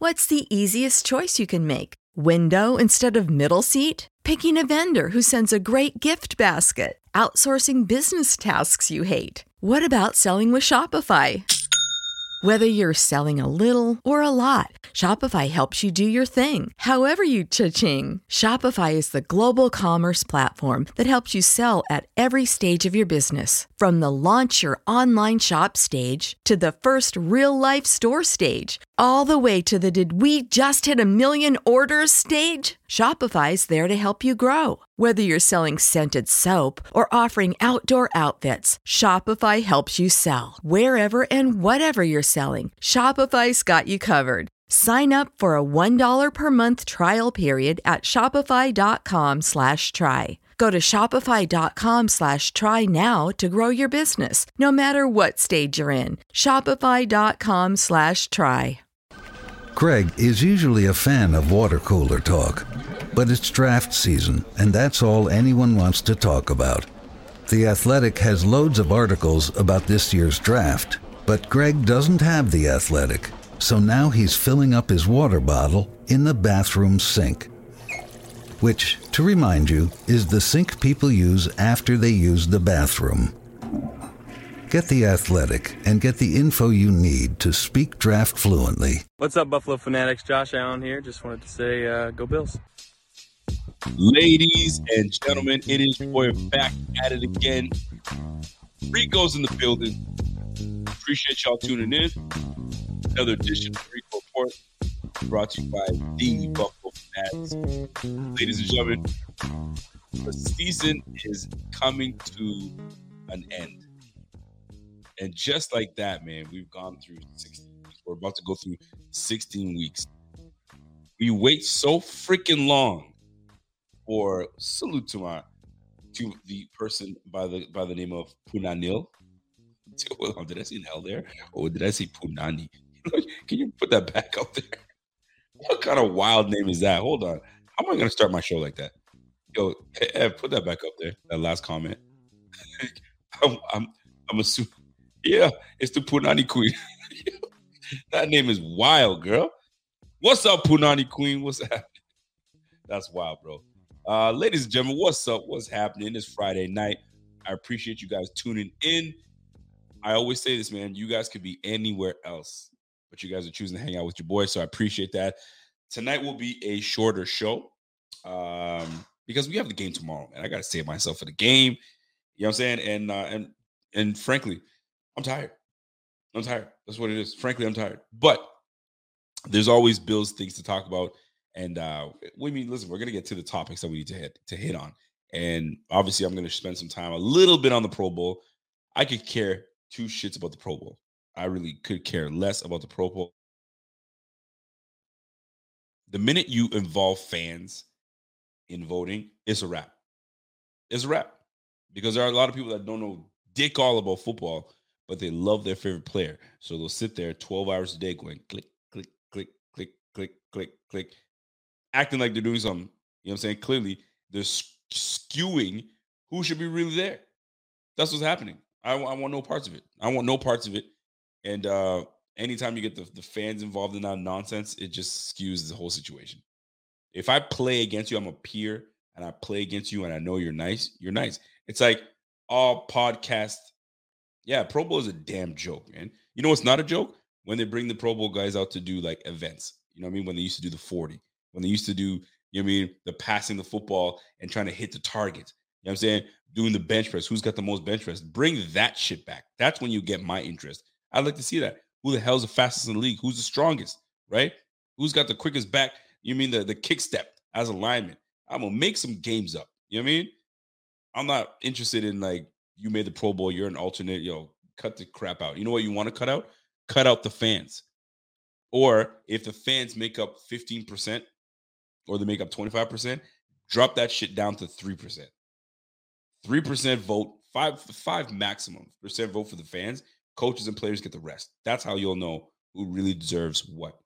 What's the easiest choice you can make? Window instead of middle seat? Picking a vendor who sends a great gift basket? Outsourcing business tasks you hate? What about selling with Shopify? Whether you're selling a little or a lot, Shopify helps you do your thing, however you cha-ching. Shopify is the global commerce platform that helps you sell at every stage of your business. From the launch your online shop stage to the first real-life store stage, all the way to the did we just hit a million orders stage. Shopify's there to help you grow. Whether you're selling scented soap or offering outdoor outfits, Shopify helps you sell. Wherever and whatever you're selling, Shopify's got you covered. Sign up for a $1 per month trial period at shopify.com/try. Go to shopify.com/try now to grow your business, no matter what stage you're in. Shopify.com/try. Greg is usually a fan of water cooler talk, but it's draft season, and that's all anyone wants to talk about. The Athletic has loads of articles about this year's draft, but Greg doesn't have The Athletic, so now he's filling up his water bottle in the bathroom sink, which, to remind you, is the sink people use after they use the bathroom. Get The Athletic and get the info you need to speak draft fluently. What's up, Buffalo Fanatics? Josh Allen here. Just wanted to say, go Bills. Ladies and gentlemen, it is your boy back at it again. Rico's in the building. Appreciate y'all tuning in. Another edition of Rico Report brought to you by the Buffalo Fanatics. Ladies and gentlemen, the season is coming to an end. And just like that, man, we've gone through 16 weeks. We're about to go through 16 weeks. We wait so freaking long for salute to the person by the name of Punanil. Hold on, did I see an L there? Or did I say Punani? Can you put that back up there? What kind of wild name is that? Hold on. How am I going to start my show like that? Yo, put that back up there. That last comment. I'm assuming. Yeah, it's the Punani Queen. That name is wild, girl. What's up, Punani Queen? What's happening? That's wild, bro. Ladies and gentlemen, what's up? What's happening? It's Friday night. I appreciate you guys tuning in. I always say this, man. You guys could be anywhere else, but you guys are choosing to hang out with your boy, so I appreciate that. Tonight will be a shorter show because we have the game tomorrow, man. I got to save myself for the game. You know what I'm saying? And frankly, I'm tired. That's what it is. Frankly, I'm tired. But there's always Bills things to talk about. And listen, we're going to get to the topics that we need to hit on. And obviously, I'm going to spend some time a little bit on the Pro Bowl. I could care two shits about the Pro Bowl. I really could care less about the Pro Bowl. The minute you involve fans in voting, it's a wrap. It's a wrap. Because there are a lot of people that don't know dick all about football, but they love their favorite player. So they'll sit there 12 hours a day going click, click, click, click, click, click, click, acting like they're doing something. You know what I'm saying? Clearly, they're skewing who should be really there. That's what's happening. I want no parts of it. I want no parts of it. And anytime you get the fans involved in that nonsense, it just skews the whole situation. If I play against you, I'm a peer, and I play against you, and I know you're nice, you're nice. It's like all podcast. Yeah, Pro Bowl is a damn joke, man. You know what's not a joke? When they bring the Pro Bowl guys out to do like events. You know what I mean? When they used to do the 40. When they used to do, you know what I mean, the passing the football and trying to hit the target. You know what I'm saying? Doing the bench press. Who's got the most bench press? Bring that shit back. That's when you get my interest. I'd like to see that. Who the hell's the fastest in the league? Who's the strongest, right? Who's got the quickest back? You mean the kick step as a lineman? I'm going to make some games up. You know what I mean? I'm not interested in like, you made the Pro Bowl, you're an alternate, cut the crap out. You know what you want to cut out? Cut out the fans. Or if the fans make up 15% or they make up 25%, drop that shit down to 3%. 3% vote, five maximum percent vote for the fans. Coaches and players get the rest. That's how you'll know who really deserves what.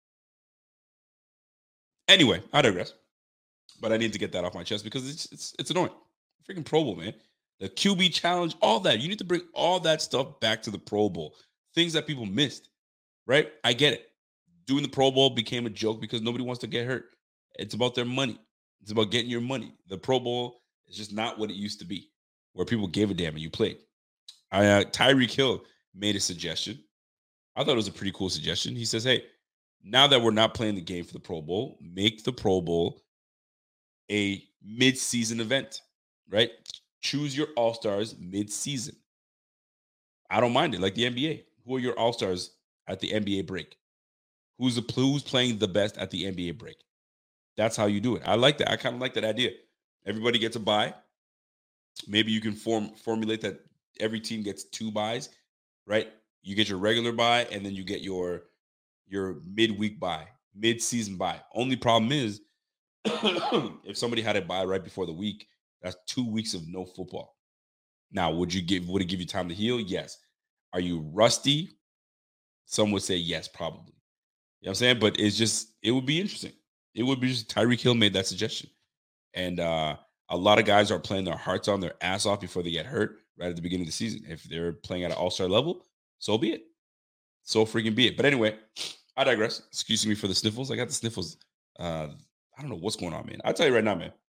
Anyway, I digress. But I need to get that off my chest because it's annoying. Freaking Pro Bowl, man. The QB challenge, all that. You need to bring all that stuff back to the Pro Bowl. Things that people missed, right? I get it. doing the Pro Bowl became a joke because nobody wants to get hurt. It's about their money. It's about getting your money. The Pro Bowl is just not what it used to be, where people gave a damn and you played. Tyreek Hill made a suggestion. I thought it was a pretty cool suggestion. He says, hey, now that we're not playing the game for the Pro Bowl, make the Pro Bowl a mid-season event, right? Choose your all-stars mid-season. I don't mind it, like the NBA. Who are your all-stars at the NBA break? Who's playing the best at the NBA break? That's how you do it. I like that. I kind of like that idea. Everybody gets a bye. Maybe you can formulate that every team gets 2 buys, right? You get your regular bye, and then you get your midweek bye, mid-season bye. Only problem is if somebody had a bye right before the week, that's 2 weeks of no football. Now, would it give you time to heal? Yes. Are you rusty? Some would say yes, probably. You know what I'm saying? But it would be interesting. It would be just Tyreek Hill made that suggestion. And a lot of guys are playing their hearts on, their ass off before they get hurt right at the beginning of the season. If they're playing at an all-star level, so be it. So freaking be it. But anyway, I digress. Excuse me for the sniffles. I got the sniffles. I don't know what's going on, man. I'll tell you right now, man.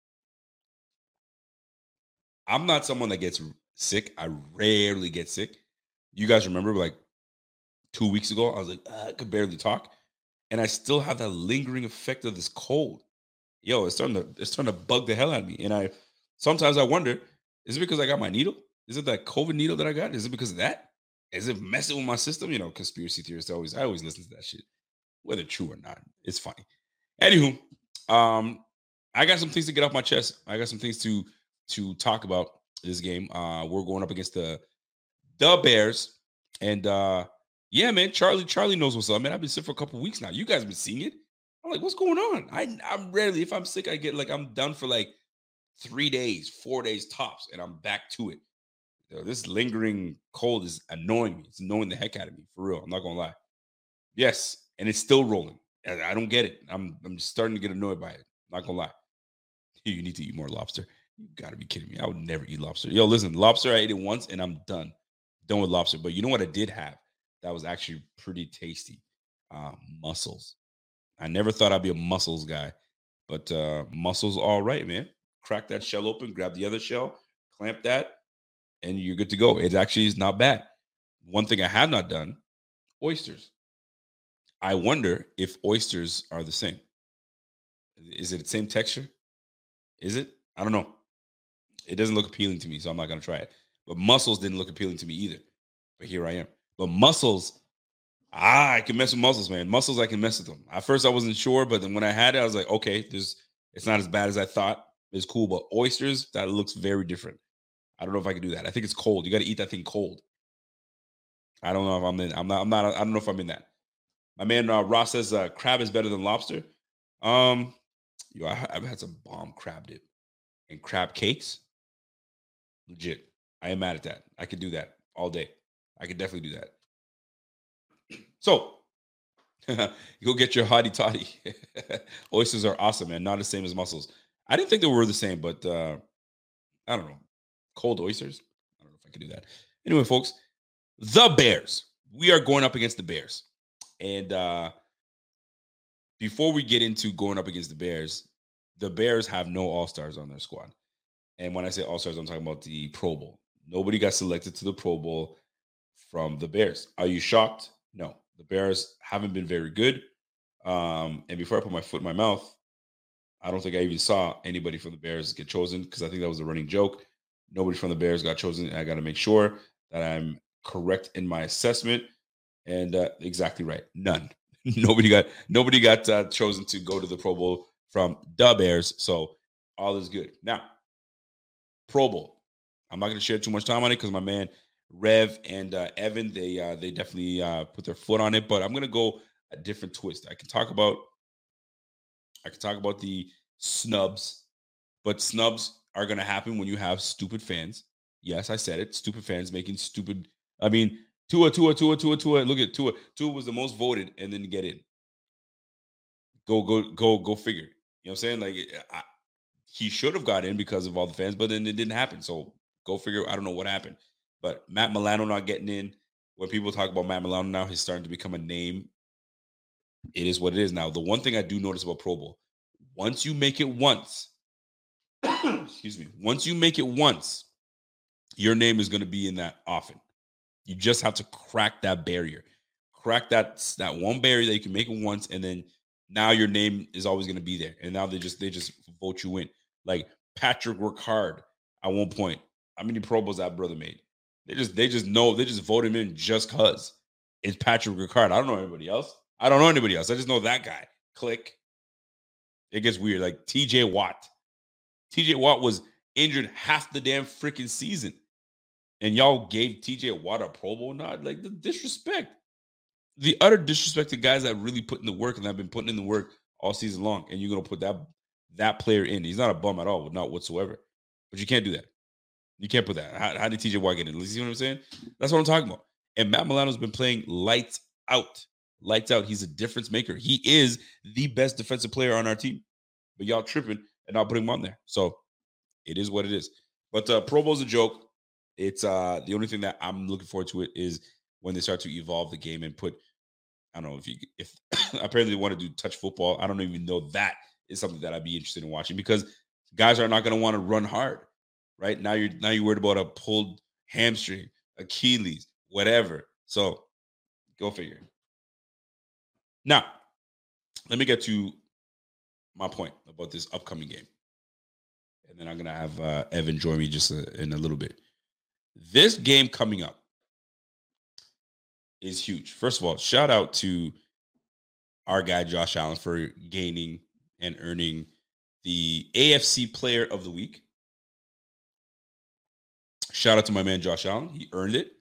I'm not someone that gets sick. I rarely get sick. You guys remember like 2 weeks ago, I was like, I could barely talk. And I still have that lingering effect of this cold. Yo, it's starting to bug the hell out of me. And sometimes I wonder, is it because I got my needle? Is it that COVID needle that I got? Is it because of that? Is it messing with my system? You know, conspiracy theorists I always listen to that shit, whether true or not. It's funny. Anywho, I got some things to get off my chest. I got some things to talk about this game. We're going up against the Bears, and yeah, man, Charlie knows what's up, man. I've been sick for a couple of weeks now. You guys been seeing it. I'm like, what's going on? I'm rarely, if I'm sick, I get like I'm done for like 3 days, 4 days tops, and I'm back to it. This lingering cold is annoying me. It's annoying the heck out of me, for real. I'm not gonna lie. Yes, and it's still rolling. I don't get it. I'm just starting to get annoyed by it. I'm not gonna lie. You need to eat more lobster. You gotta be kidding me. I would never eat lobster. Yo, listen, lobster, I ate it once and I'm done. Done with lobster. But you know what I did have that was actually pretty tasty? Mussels. I never thought I'd be a mussels guy, but mussels all right, man. Crack that shell open, grab the other shell, clamp that, and you're good to go. It actually is not bad. One thing I have not done, oysters. I wonder if oysters are the same. Is it the same texture? Is it? I don't know. It doesn't look appealing to me, so I'm not going to try it. But mussels didn't look appealing to me either. But here I am. But mussels, I can mess with mussels, man. Mussels, I can mess with them. At first, I wasn't sure, but then when I had it, I was like, okay, it's not as bad as I thought. It's cool, but oysters, that looks very different. I don't know if I can do that. I think it's cold. You got to eat that thing cold. I don't know if I'm in. I don't know if I'm in that. My man Ross says crab is better than lobster. I've had some bomb crab dip and crab cakes. Legit. I am mad at that. I could do that all day. I could definitely do that. So, you go get your hottie toddy. Oysters are awesome, man. Not the same as mussels. I didn't think they were the same, but I don't know. Cold oysters? I don't know if I could do that. Anyway, folks, the Bears. We are going up against the Bears. And before we get into going up against the Bears have no all-stars on their squad. And when I say all-stars, I'm talking about the Pro Bowl. Nobody got selected to the Pro Bowl from the Bears. Are you shocked? No. The Bears haven't been very good. And before I put my foot in my mouth, I don't think I even saw anybody from the Bears get chosen because I think that was a running joke. Nobody from the Bears got chosen. I got to make sure that I'm correct in my assessment. And exactly right. None. Nobody got chosen to go to the Pro Bowl from the Bears. So all is good. Now, Pro Bowl. I'm not going to share too much time on it because my man Rev and Evan, they definitely put their foot on it. But I'm going to go a different twist. I can talk about the snubs, but snubs are going to happen when you have stupid fans. Yes, I said it. Stupid fans making stupid. I mean, Tua. Look at Tua. Tua was the most voted and then get in. Go figure. You know what I'm saying? Like, he should have got in because of all the fans, but then it didn't happen. So go figure. I don't know what happened. But Matt Milano not getting in. When people talk about Matt Milano now, he's starting to become a name It is what it is. Now, the one thing I do notice about Pro Bowl, once you make it once, excuse me, once you make it once, your name is going to be in that often. You just have to crack that barrier. Crack that one barrier that you can make it once, and then now your name is always going to be there. And now they just vote you in. Like Patrick Ricard at one point. How many Pro Bowls that brother made? They just vote him in just because it's Patrick Ricard. I don't know anybody else. I just know that guy. Click. It gets weird. Like TJ Watt. TJ Watt was injured half the damn freaking season. And y'all gave TJ Watt a Pro Bowl nod? Like the disrespect. The utter disrespect to guys that really put in the work and have been putting in the work all season long. And you're going to put that player in. He's not a bum at all, not whatsoever. But you can't do that. You can't put that. How did TJ Watt get in? You see what I'm saying? That's what I'm talking about. And Matt Milano's been playing lights out. Lights out. He's a difference maker. He is the best defensive player on our team. But y'all tripping and not putting him on there. So it is what it is. But Pro Bowl's a joke. It's the only thing that I'm looking forward to it is when they start to evolve the game and put, I don't know if apparently they want to do touch football. I don't even know that is something that I'd be interested in watching because guys are not going to want to run hard, right? Now you're worried about a pulled hamstring, Achilles, whatever. So go figure. Now, let me get to my point about this upcoming game. And then I'm going to have Evan join me just in a little bit. This game coming up is huge. First of all, shout out to our guy, Josh Allen, for gaining and earning the AFC Player of the Week. Shout out to my man, Josh Allen. He earned it.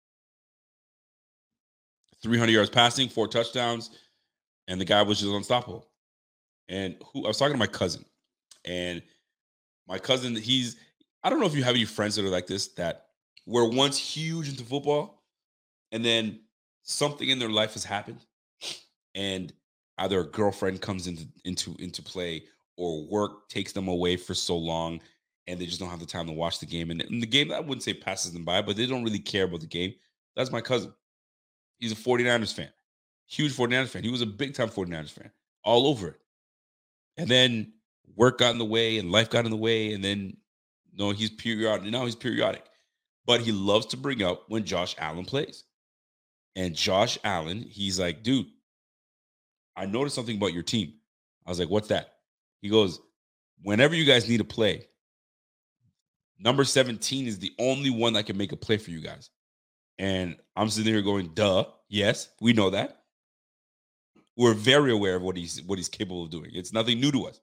300 yards passing, 4 touchdowns, and the guy was just unstoppable. And I was talking to my cousin, and my cousin, I don't know if you have any friends that are like this, that were once huge into football, and then something in their life has happened, and either a girlfriend comes into play or work takes them away for so long, and they just don't have the time to watch the game. And the game, I wouldn't say passes them by, but they don't really care about the game. That's my cousin. He's a 49ers fan. Huge 49ers fan. He was a big-time 49ers fan. All over it. And then work got in the way and life got in the way. And then, he's periodic. Now he's periodic. But he loves to bring up when Josh Allen plays. And Josh Allen, he's like, dude, I noticed something about your team. I was like, what's that? He goes, whenever you guys need a play, number 17 is the only one that can make a play for you guys. And I'm sitting here going, duh. Yes, we know that. We're very aware of what he's capable of doing. It's nothing new to us.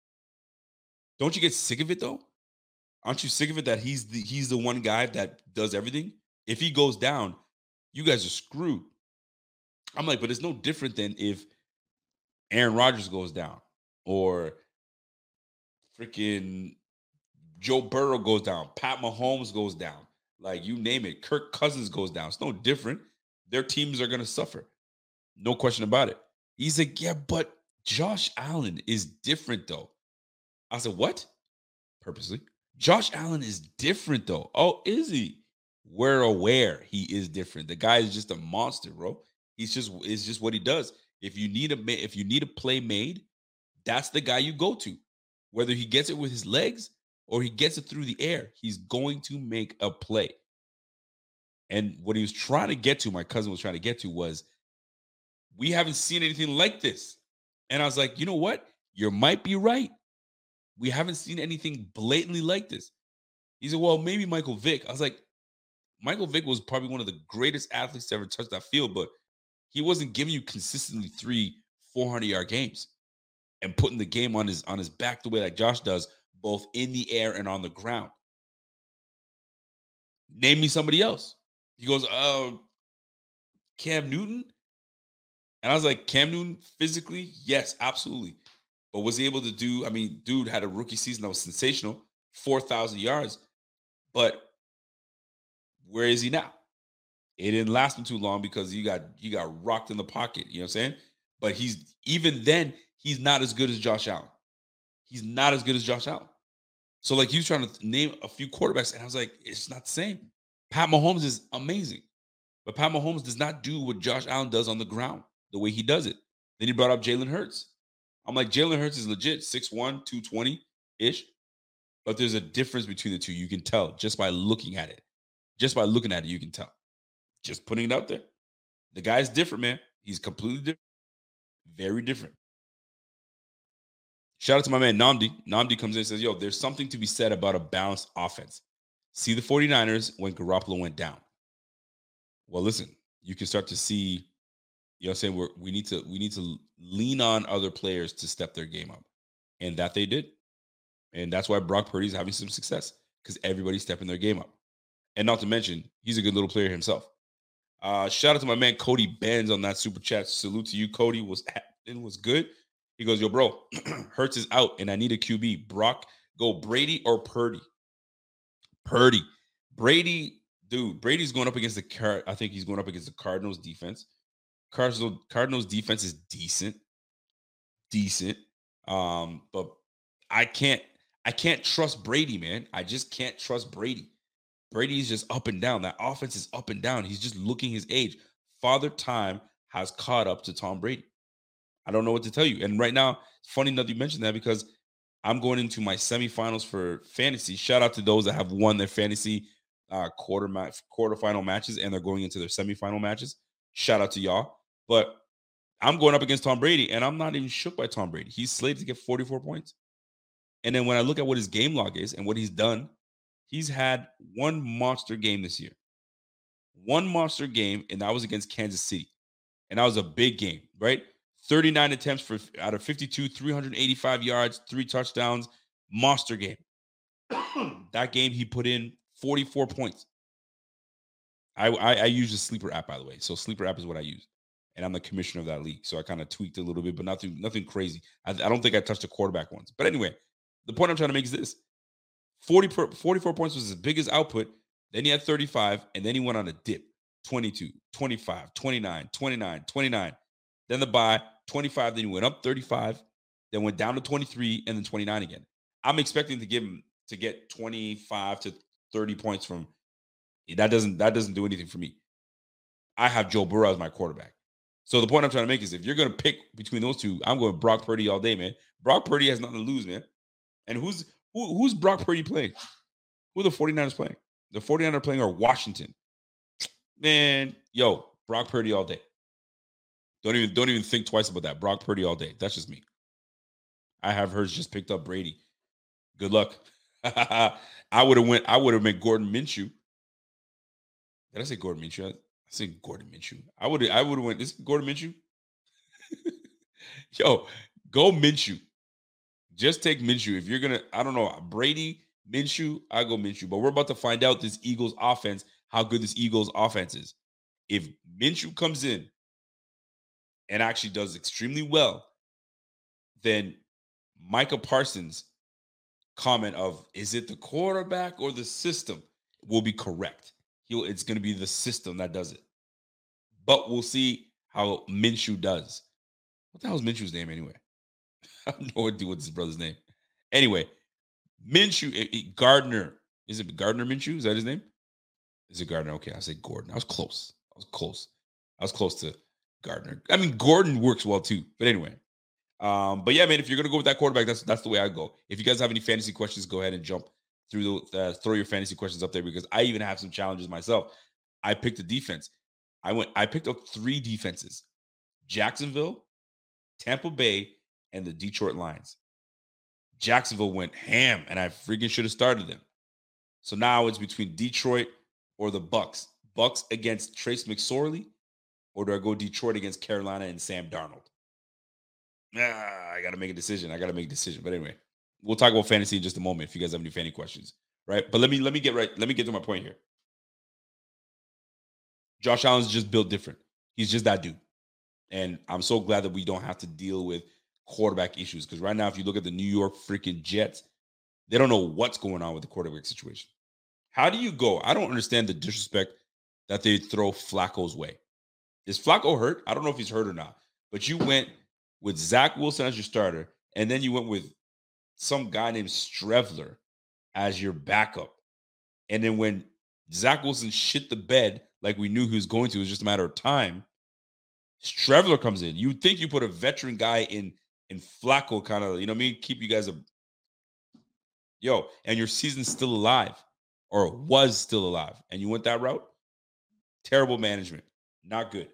Don't you get sick of it though? Aren't you sick of it that he's the one guy that does everything? If he goes down, you guys are screwed. I'm like, but it's no different than if Aaron Rodgers goes down or freaking Joe Burrow goes down, Pat Mahomes goes down. Like, you name it. Kirk Cousins goes down. It's no different. Their teams are going to suffer. No question about it. He's like, yeah, but Josh Allen is different, though. I said, what? Purposely. Josh Allen is different, though. Oh, is he? We're aware he is different. The guy is just a monster, bro. It's just what he does. If you need a play made, that's the guy you go to. Whether he gets it with his legs or he gets it through the air, he's going to make a play. And what he was trying to get to, my cousin was trying to get to, was we haven't seen anything like this. And I was like, you know what? You might be right. We haven't seen anything blatantly like this. He said, well, maybe Michael Vick. I was like, Michael Vick was probably one of the greatest athletes to ever touch that field, but he wasn't giving you consistently 400-yard games and putting the game on his back the way that Josh does, both in the air and on the ground. Name me somebody else. He goes, Cam Newton? And I was like, Cam Newton physically? Yes, absolutely. But was he able to do, dude had a rookie season that was sensational, 4,000 yards. But where is he now? It didn't last him too long because he got rocked in the pocket. You know what I'm saying? But he's not as good as Josh Allen. He's not as good as Josh Allen. So, like, he was trying to name a few quarterbacks, and I was like, it's not the same. Pat Mahomes is amazing. But Pat Mahomes does not do what Josh Allen does on the ground, the way he does it. Then he brought up Jalen Hurts. I'm like, Jalen Hurts is legit 6'1", 220-ish. But there's a difference between the two. You can tell just by looking at it. Just by looking at it, you can tell. Just putting it out there. The guy's different, man. He's completely different. Very different. Shout out to my man, Namdi. Namdi comes in and says, yo, there's something to be said about a balanced offense. See the 49ers when Garoppolo went down. Well, listen, you can start to see, you know what I'm saying, we need to lean on other players to step their game up. And that they did. And that's why Brock Purdy's having some success, because everybody's stepping their game up. And not to mention, he's a good little player himself. Shout out to my man Cody Benz on that super chat. Salute to you, Cody. Was good. He goes, yo, bro, Hurts is out, and I need a QB. Brock, go Brady or Purdy? Purdy. Brady, dude, Brady's going up against I think he's going up against the Cardinals defense. Cardinals defense is decent. But I can't trust Brady, man. I just can't trust Brady. Brady's just up and down. That offense is up and down. He's just looking his age. Father Time has caught up to Tom Brady. I don't know what to tell you. And right now, it's funny that you mentioned that, because I'm going into my semifinals for fantasy. Shout out to those that have won their fantasy quarterfinal matches, and they're going into their semifinal matches. Shout out to y'all. But I'm going up against Tom Brady, and I'm not even shook by Tom Brady. He's slated to get 44 points. And then when I look at what his game log is and what he's done, he's had one monster game this year. One monster game, and that was against Kansas City. And that was a big game, right? 39 attempts out of 52, 385 yards, 3 touchdowns. Monster game. That game, he put in 44 points. I use the Sleeper app, by the way. So Sleeper app is what I use. And I'm the commissioner of that league. So I kind of tweaked a little bit, but nothing crazy. I don't think I touched the quarterback once. But anyway, the point I'm trying to make is this. 44 points was his biggest output. Then he had 35, and then he went on a dip. 22, 25, 29, 29, 29. Then the bye, 25, then he went up 35, then went down to 23, and then 29 again. I'm expecting to get 25 to 30 points from that doesn't do anything for me. I have Joe Burrow as my quarterback. So the point I'm trying to make is, if you're going to pick between those two, I'm going Brock Purdy all day, man. Brock Purdy has nothing to lose, man. And who's Brock Purdy playing? Who are the 49ers playing? The 49ers playing are Washington. Man, yo, Brock Purdy all day. Don't even think twice about that. Brock Purdy all day. That's just me. I have Hurts just picked up Brady. Good luck. I would have went Gordon Minshew. Did I say Gordon Minshew? I said Gordon Minshew. I would have went, is it Gordon Minshew? Yo, go Minshew. Just take Minshew. If you're going to, I don't know, Brady, Minshew, I go Minshew. But we're about to find out this Eagles offense, how good this Eagles offense is. If Minshew comes in and actually does extremely well, then Micah Parsons' comment of, is it the quarterback or the system, will be correct. It's going to be the system that does it. But we'll see how Minshew does. What the hell is Minshew's name anyway? I have no idea what's his brother's name. Anyway, Minshew, Gardner. Is it Gardner Minshew? Is that his name? Is it Gardner? Okay, I say Gordon. I was close to Gardner. I mean, Gordon works well too. But anyway. But yeah, man, if you're going to go with that quarterback, that's the way I go. If you guys have any fantasy questions, go ahead and jump through throw your fantasy questions up there, because I even have some challenges myself. I picked a defense. I picked up 3 defenses: Jacksonville, Tampa Bay, and the Detroit Lions. Jacksonville went ham, and I freaking should have started them. So now it's between Detroit or the Bucks. Bucks against Trace McSorley, or do I go Detroit against Carolina and Sam Darnold? I got to make a decision. But anyway, we'll talk about fantasy in just a moment if you guys have any fantasy questions, right? But let me get to my point here. Josh Allen's just built different. He's just that dude. And I'm so glad that we don't have to deal with quarterback issues, because right now, if you look at the New York freaking Jets, they don't know what's going on with the quarterback situation. How do you go? I don't understand the disrespect that they throw Flacco's way. Is Flacco hurt? I don't know if he's hurt or not, but you went with Zach Wilson as your starter, and then you went with some guy named Strevler as your backup. And then when Zach Wilson shit the bed, like we knew he was going to, it was just a matter of time, Streveler comes in. You think you put a veteran guy in Flacco, kind of, you know what I mean? Keep you guys and your season's still alive, or was still alive, and you went that route. Terrible management. Not good.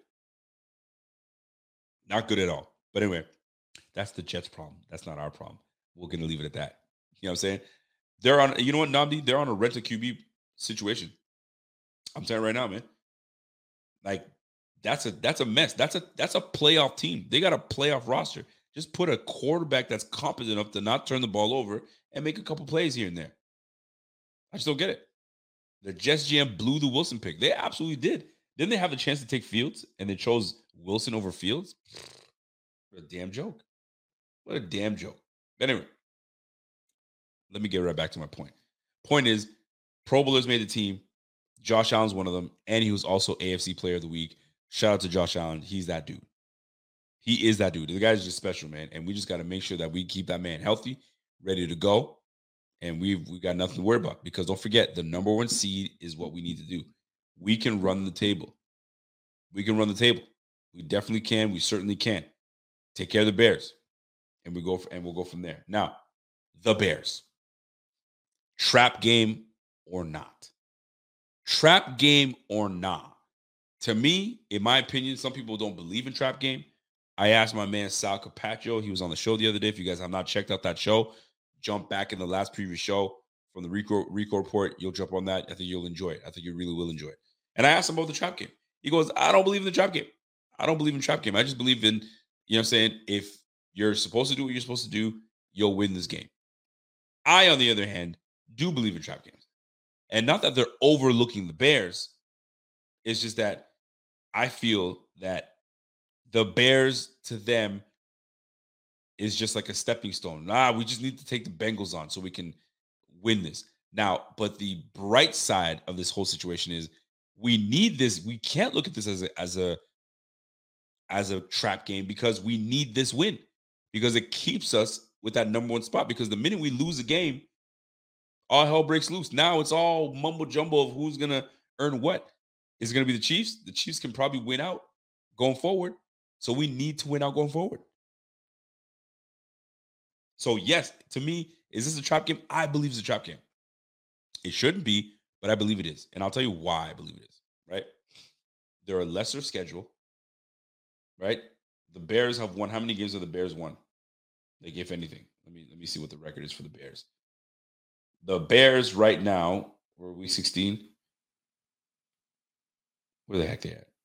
Not good at all. But anyway, that's the Jets' problem. That's not our problem. We're going to leave it at that. You know what I'm saying? They're on, you know what, Namdi? They're on a rent-a-QB situation. I'm saying right now, man. Like, that's a mess. That's a playoff team. They got a playoff roster. Just put a quarterback that's competent enough to not turn the ball over and make a couple plays here and there. I just don't get it. The Jets GM blew the Wilson pick. They absolutely did. Didn't they have a chance to take Fields and they chose Wilson over Fields? What a damn joke. What a damn joke. But anyway, let me get right back to my point. Point is, Pro Bowlers made the team. Josh Allen's one of them, and he was also AFC Player of the Week. Shout out to Josh Allen. He's that dude. He is that dude. The guy's just special, man. And we just got to make sure that we keep that man healthy, ready to go. And we got nothing to worry about, because don't forget, the number one seed is what we need to do. We can run the table. We can run the table. We definitely can. We certainly can. Take care of the Bears. And we'll go from there. Now, the Bears. Trap game or not? Trap game or not? To me, in my opinion, some people don't believe in trap game. I asked my man Sal Capaccio. He was on the show the other day. If you guys have not checked out that show, jump back in the last previous show from the Rico Report. You'll jump on that. I think you'll enjoy it. I think you really will enjoy it. And I asked him about the trap game. He goes, I don't believe in the trap game. I don't believe in trap game. I just believe in, you know what I'm saying, if you're supposed to do what you're supposed to do, you'll win this game. I, on the other hand, do believe in trap games. And not that they're overlooking the Bears. It's just that I feel that the Bears, to them, is just like a stepping stone. We just need to take the Bengals on so we can win this. Now, but the bright side of this whole situation is we need this. We can't look at this as a trap game, because we need this win, because it keeps us with that number one spot. Because the minute we lose a game, all hell breaks loose. Now it's all mumbo jumbo of who's going to earn what. Is it going to be the Chiefs? The Chiefs can probably win out going forward. So we need to win out going forward. So yes, to me, is this a trap game? I believe it's a trap game. It shouldn't be, but I believe it is. And I'll tell you why I believe it is, right? They're a lesser schedule, right? The Bears have won. How many games have the Bears won? Like, if anything. Let me see what the record is for the Bears. The Bears right now, we're week 16. Where the heck they at?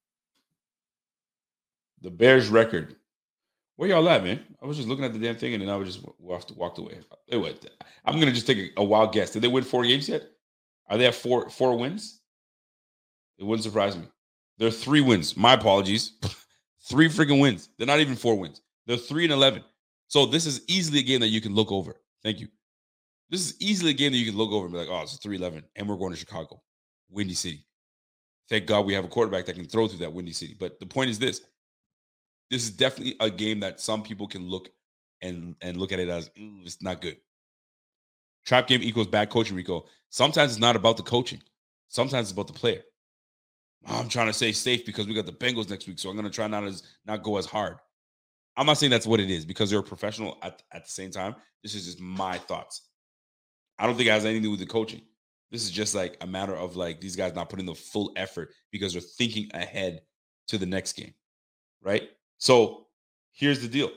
The Bears record. Where y'all at, man? I was just looking at the damn thing, and then I was just walked away. Anyway, I'm going to just take a wild guess. Did they win 4 games yet? Are they at four wins? It wouldn't surprise me. They're 3 wins. My apologies. 3 freaking wins. They're not even 4 wins. They're 3-11. So this is easily a game that you can look over. Thank you. This is easily a game that you can look over and be like, oh, it's 3-11, and we're going to Chicago, Windy City. Thank God we have a quarterback that can throw through that Windy City. But the point is this. This is definitely a game that some people can look and look at it as, it's not good. Trap game equals bad coaching, Rico. Sometimes it's not about the coaching. Sometimes it's about the player. I'm trying to stay safe because we got the Bengals next week, so I'm going to try not go as hard. I'm not saying that's what it is, because they're a professional at the same time. This is just my thoughts. I don't think it has anything to do with the coaching. This is just like a matter of like these guys not putting the full effort because they're thinking ahead to the next game, right? So here's the deal.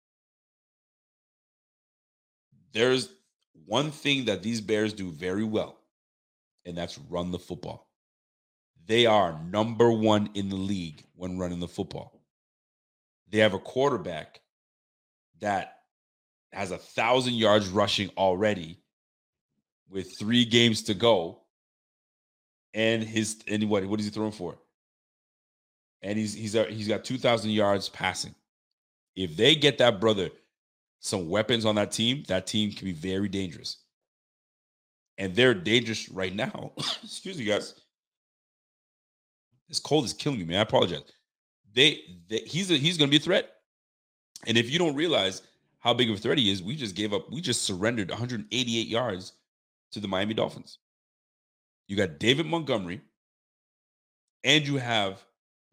There's one thing that these Bears do very well, and that's run the football. They are number 1 in the league when running the football. They have a quarterback that has 1,000 yards rushing already with 3 games to go. And what is he throwing for? And he's got 2,000 yards passing. If they get that brother some weapons on that team can be very dangerous. And they're dangerous right now. Excuse me, guys. This cold is killing me, man. I apologize. He's going to be a threat. And if you don't realize how big of a threat he is, we just surrendered 188 yards to the Miami Dolphins. You got David Montgomery, and you have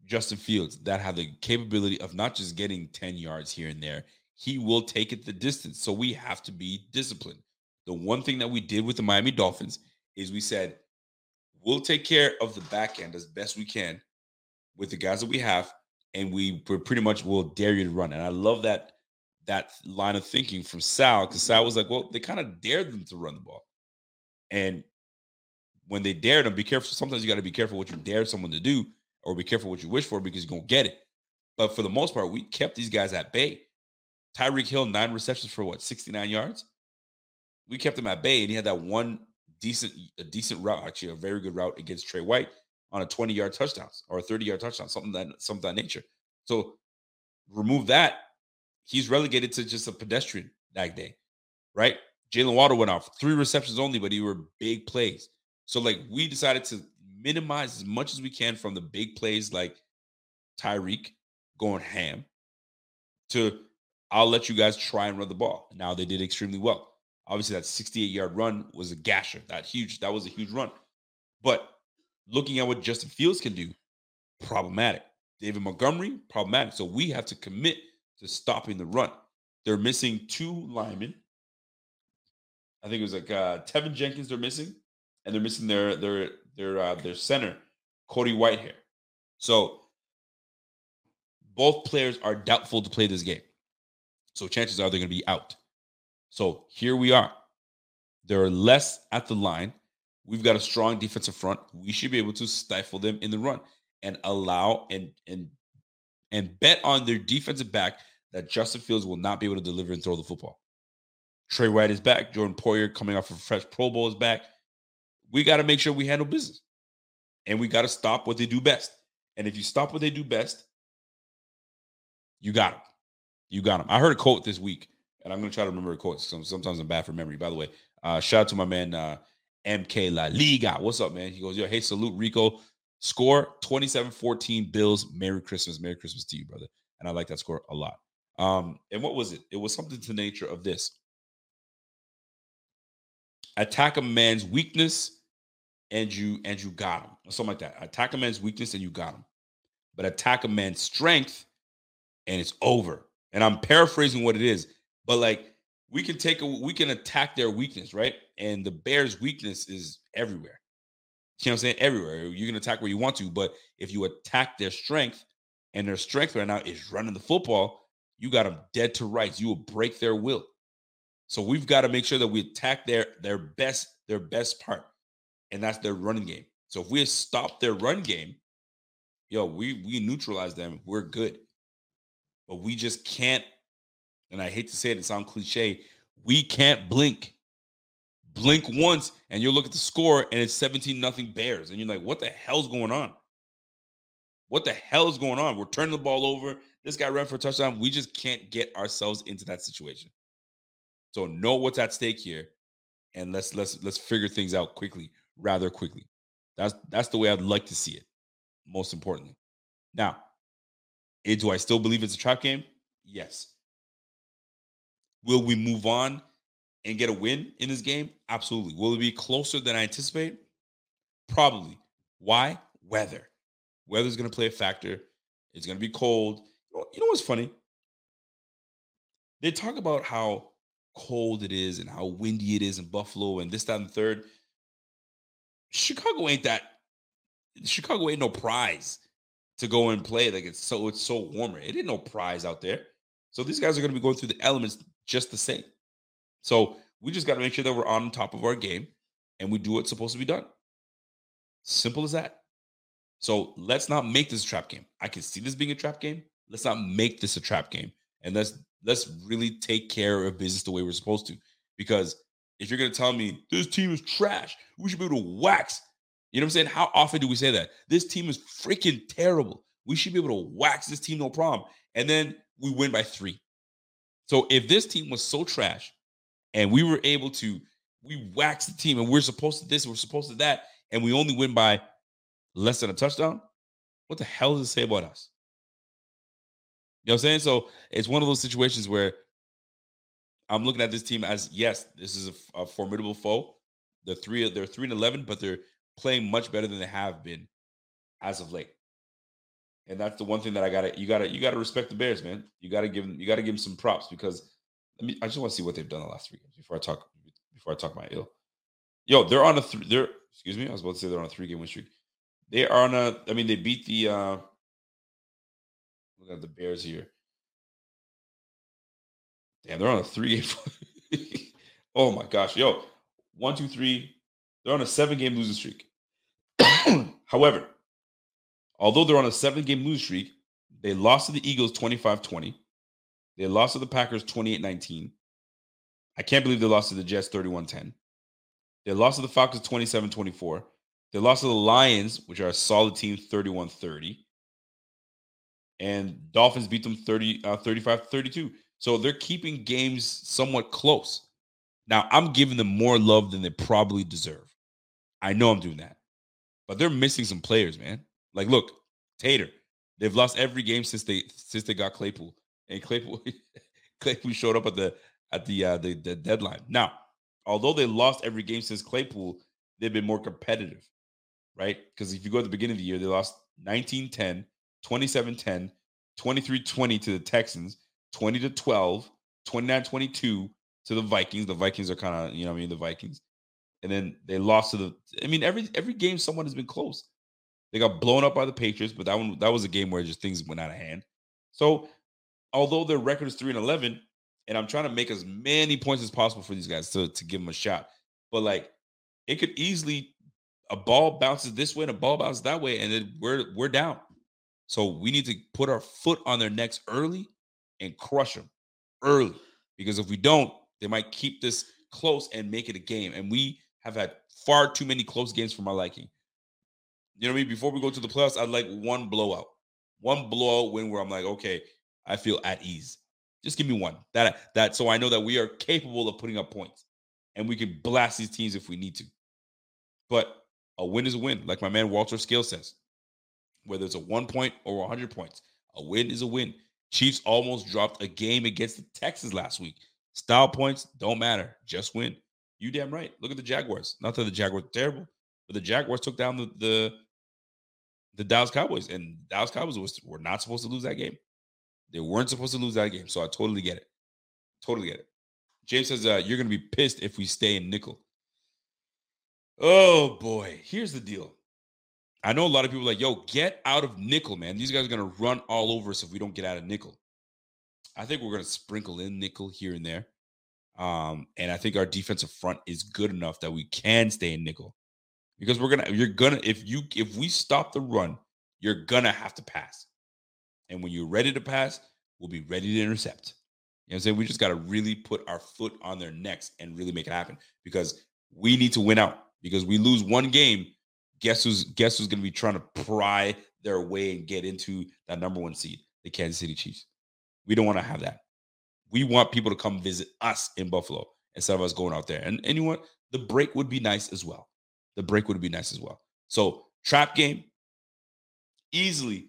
Justin Fields that have the capability of not just getting 10 yards here and there. He will take it the distance. So we have to be disciplined. The one thing that we did with the Miami Dolphins is we said, we'll take care of the back end as best we can with the guys that we have, and we're pretty much will dare you to run. And I love that line of thinking from Sal, because Sal was like, well, they kind of dared them to run the ball. And when they dared them, be careful. Sometimes you got to be careful what you dare someone to do, or be careful what you wish for, because you're going to get it. But for the most part, we kept these guys at bay. Tyreek Hill, 9 receptions for 69 yards? We kept him at bay, and he had that one decent route, actually a very good route against Trey White on a 20-yard touchdown or a 30-yard touchdown, something of that nature. So remove that, he's relegated to just a pedestrian that day, right? Jalen Waddle went off 3 receptions only, but he were big plays. So like we decided to minimize as much as we can from the big plays like Tyreek going ham to I'll let you guys try and run the ball. Now they did extremely well. Obviously, that 68-yard run was a gasher. That was a huge run. But looking at what Justin Fields can do, problematic. David Montgomery, problematic. So we have to commit to stopping the run. They're missing 2 linemen. I think it was like Tevin Jenkins they're missing, and they're missing their center, Cody Whitehair. So both players are doubtful to play this game. So chances are they're going to be out. So here we are. There are less at the line. We've got a strong defensive front. We should be able to stifle them in the run and allow and bet on their defensive back that Justin Fields will not be able to deliver and throw the football. Trey White is back. Jordan Poyer, coming off of a fresh Pro Bowl, is back. We got to make sure we handle business. And we got to stop what they do best. And if you stop what they do best, you got them. You got them. I heard a quote this week, and I'm going to try to remember a quote. Sometimes I'm bad for memory. By the way, shout out to my man, MK La Liga. What's up, man? He goes, yo, hey, salute, Rico. Score 27-14 Bills. Merry Christmas. Merry Christmas to you, brother. And I like that score a lot. And what was it? It was something to the nature of this. Attack a man's weakness and you got him. Or something like that. Attack a man's weakness and you got him. But attack a man's strength and it's over. And I'm paraphrasing what it is. But like we can attack their weakness, right? And the Bears' weakness is everywhere. You know what I'm saying? Everywhere. You can attack where you want to, but if you attack their strength, and their strength right now is running the football, you got them dead to rights. You will break their will. So we've got to make sure that we attack their best part, and that's their running game. So if we stop their run game, we neutralize them. We're good. But we just can't, and I hate to say it sounds cliche, we can't blink. Blink once, and you'll look at the score, and it's 17-0 Bears. And you're like, what the hell's going on? What the hell is going on? We're turning the ball over. This guy ran for a touchdown. We just can't get ourselves into that situation. So know what's at stake here, and let's figure things out rather quickly. That's the way I'd like to see it, most importantly. Now, do I still believe it's a trap game? Yes. Will we move on and get a win in this game? Absolutely. Will it be closer than I anticipate? Probably. Why? Weather. Weather's going to play a factor. It's going to be cold. You know what's funny? They talk about how cold it is and how windy it is in Buffalo and this, that, and the third. Chicago ain't no prize to go and play. Like it's so warmer. It ain't no prize out there. So these guys are going to be going through the elements just the same. So we just got to make sure that we're on top of our game and we do what's supposed to be done. Simple as that. So let's not make this a trap game. I can see this being a trap game. Let's not make this a trap game. And let's really take care of business the way we're supposed to. Because if you're going to tell me this team is trash, we should be able to wax. You know what I'm saying? How often do we say that? This team is freaking terrible. We should be able to wax this team, no problem. And then we win by 3. So if this team was so trash and we were able to, we wax the team and we're supposed to this, we're supposed to that, and we only win by less than a touchdown, what the hell does it say about us? You know what I'm saying? So it's one of those situations where I'm looking at this team as, yes, this is a formidable foe. They're 3-11, but they're playing much better than they have been as of late. And that's the one thing that you gotta respect the Bears, man. You gotta give them some props because I just want to see what they've done the last 3 games before I talk my ill. Yo, they're on a they're excuse me, I was about to say they're on a 3-game win streak. They are on a they beat the look at the Bears here. Damn, they're on a 3-game. Oh my gosh, yo, 1, 2, 3. They're on a 7-game losing streak. However, although they're on a 7-game losing streak, they lost to the Eagles 25-20. They lost to the Packers 28-19. I can't believe they lost to the Jets 31-10. They lost to the Falcons 27-24. They lost to the Lions, which are a solid team, 31-30. And Dolphins beat them 35-32. So they're keeping games somewhat close. Now, I'm giving them more love than they probably deserve. I know I'm doing that. But they're missing some players, man. Like, look, Tater. They've lost every game since they got Claypool. And Claypool showed up at the deadline. Now, although they lost every game since Claypool, they've been more competitive, right? Because if you go at the beginning of the year, they lost 19-10, 27-10, 23-20 to the Texans, 20-12, 29-22 to the Vikings. The Vikings are kind of, the Vikings. And then they lost to every game someone has been close. They got blown up by the Patriots, but that was a game where just things went out of hand. So, although their record is 3-11, and I'm trying to make as many points as possible for these guys to give them a shot, but like it could easily a ball bounces this way and a ball bounces that way, and then we're down. So we need to put our foot on their necks early and crush them early, because if we don't, they might keep this close and make it a game. And we have had far too many close games for my liking. You know what I mean? Before we go to the playoffs, I'd like one blowout win where I'm like, okay, I feel at ease. Just give me one. That so I know that we are capable of putting up points and we can blast these teams if we need to. But a win is a win, like my man Walter Scale says. Whether it's a 1 point or 100 points, a win is a win. Chiefs almost dropped a game against the Texans last week. Style points don't matter. Just win. You damn right. Look at the Jaguars. Not that the Jaguars are terrible, but the Jaguars took down the Dallas Cowboys, and Dallas Cowboys were not supposed to lose that game. They weren't supposed to lose that game, so I totally get it. Totally get it. James says, you're going to be pissed if we stay in nickel. Oh, boy. Here's the deal. I know a lot of people are like, yo, get out of nickel, man. These guys are going to run all over us if we don't get out of nickel. I think we're going to sprinkle in nickel here and there. And I think our defensive front is good enough that we can stay in nickel. Because if we stop the run, you're going to have to pass. And when you're ready to pass, we'll be ready to intercept. You know what I'm saying? We just got to really put our foot on their necks and really make it happen, because we need to win out. Because we lose one game, guess who's going to be trying to pry their way and get into that number 1 seed, the Kansas City Chiefs. We don't want to have that. We want people to come visit us in Buffalo instead of us going out there. And you know what? The break would be nice as well. So trap game, easily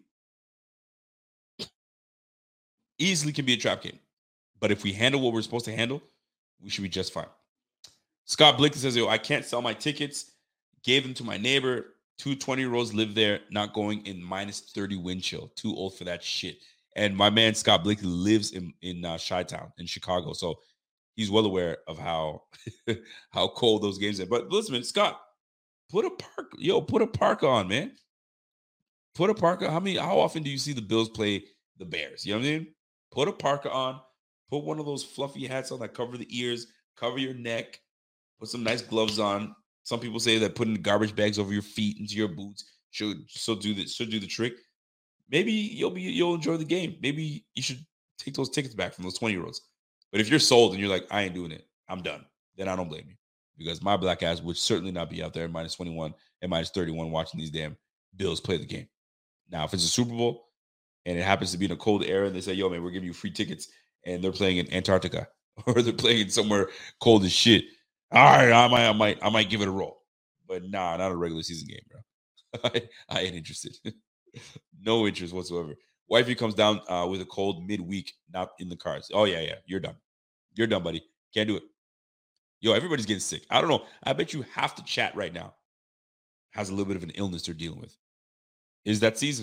can be a trap game. But if we handle what we're supposed to handle, we should be just fine. Scott Blakely says, yo, I can't sell my tickets. Gave them to my neighbor. 2 20-year-olds live there, not going in -30 wind chill. Too old for that shit. And my man Scott Blakely lives in Chi-Town in Chicago. So he's well aware of how cold those games are. But listen, man, Scott, put a parka on, man. Put a parka. How often do you see the Bills play the Bears? You know what I mean? Put a parka on. Put one of those fluffy hats on that cover the ears, cover your neck. Put some nice gloves on. Some people say that putting garbage bags over your feet into your boots should do the trick. Maybe you'll enjoy the game. Maybe you should take those tickets back from those 20-year-olds. But if you're sold and you're like, I ain't doing it, I'm done, then I don't blame you, because my black ass would certainly not be out there at -21 and -31 watching these damn Bills play the game. Now, if it's a Super Bowl and it happens to be in a cold era and they say, yo, man, we're giving you free tickets, and they're playing in Antarctica or they're playing in somewhere cold as shit, all right, I might give it a roll. But nah, not a regular season game, bro. I ain't interested. No interest whatsoever. Wifey comes down with a cold midweek, not in the cards. Oh, yeah. You're done. You're done, buddy. Can't do it. Yo, everybody's getting sick. I don't know. I bet you half the chat right now has a little bit of an illness they're dealing with. Is that season.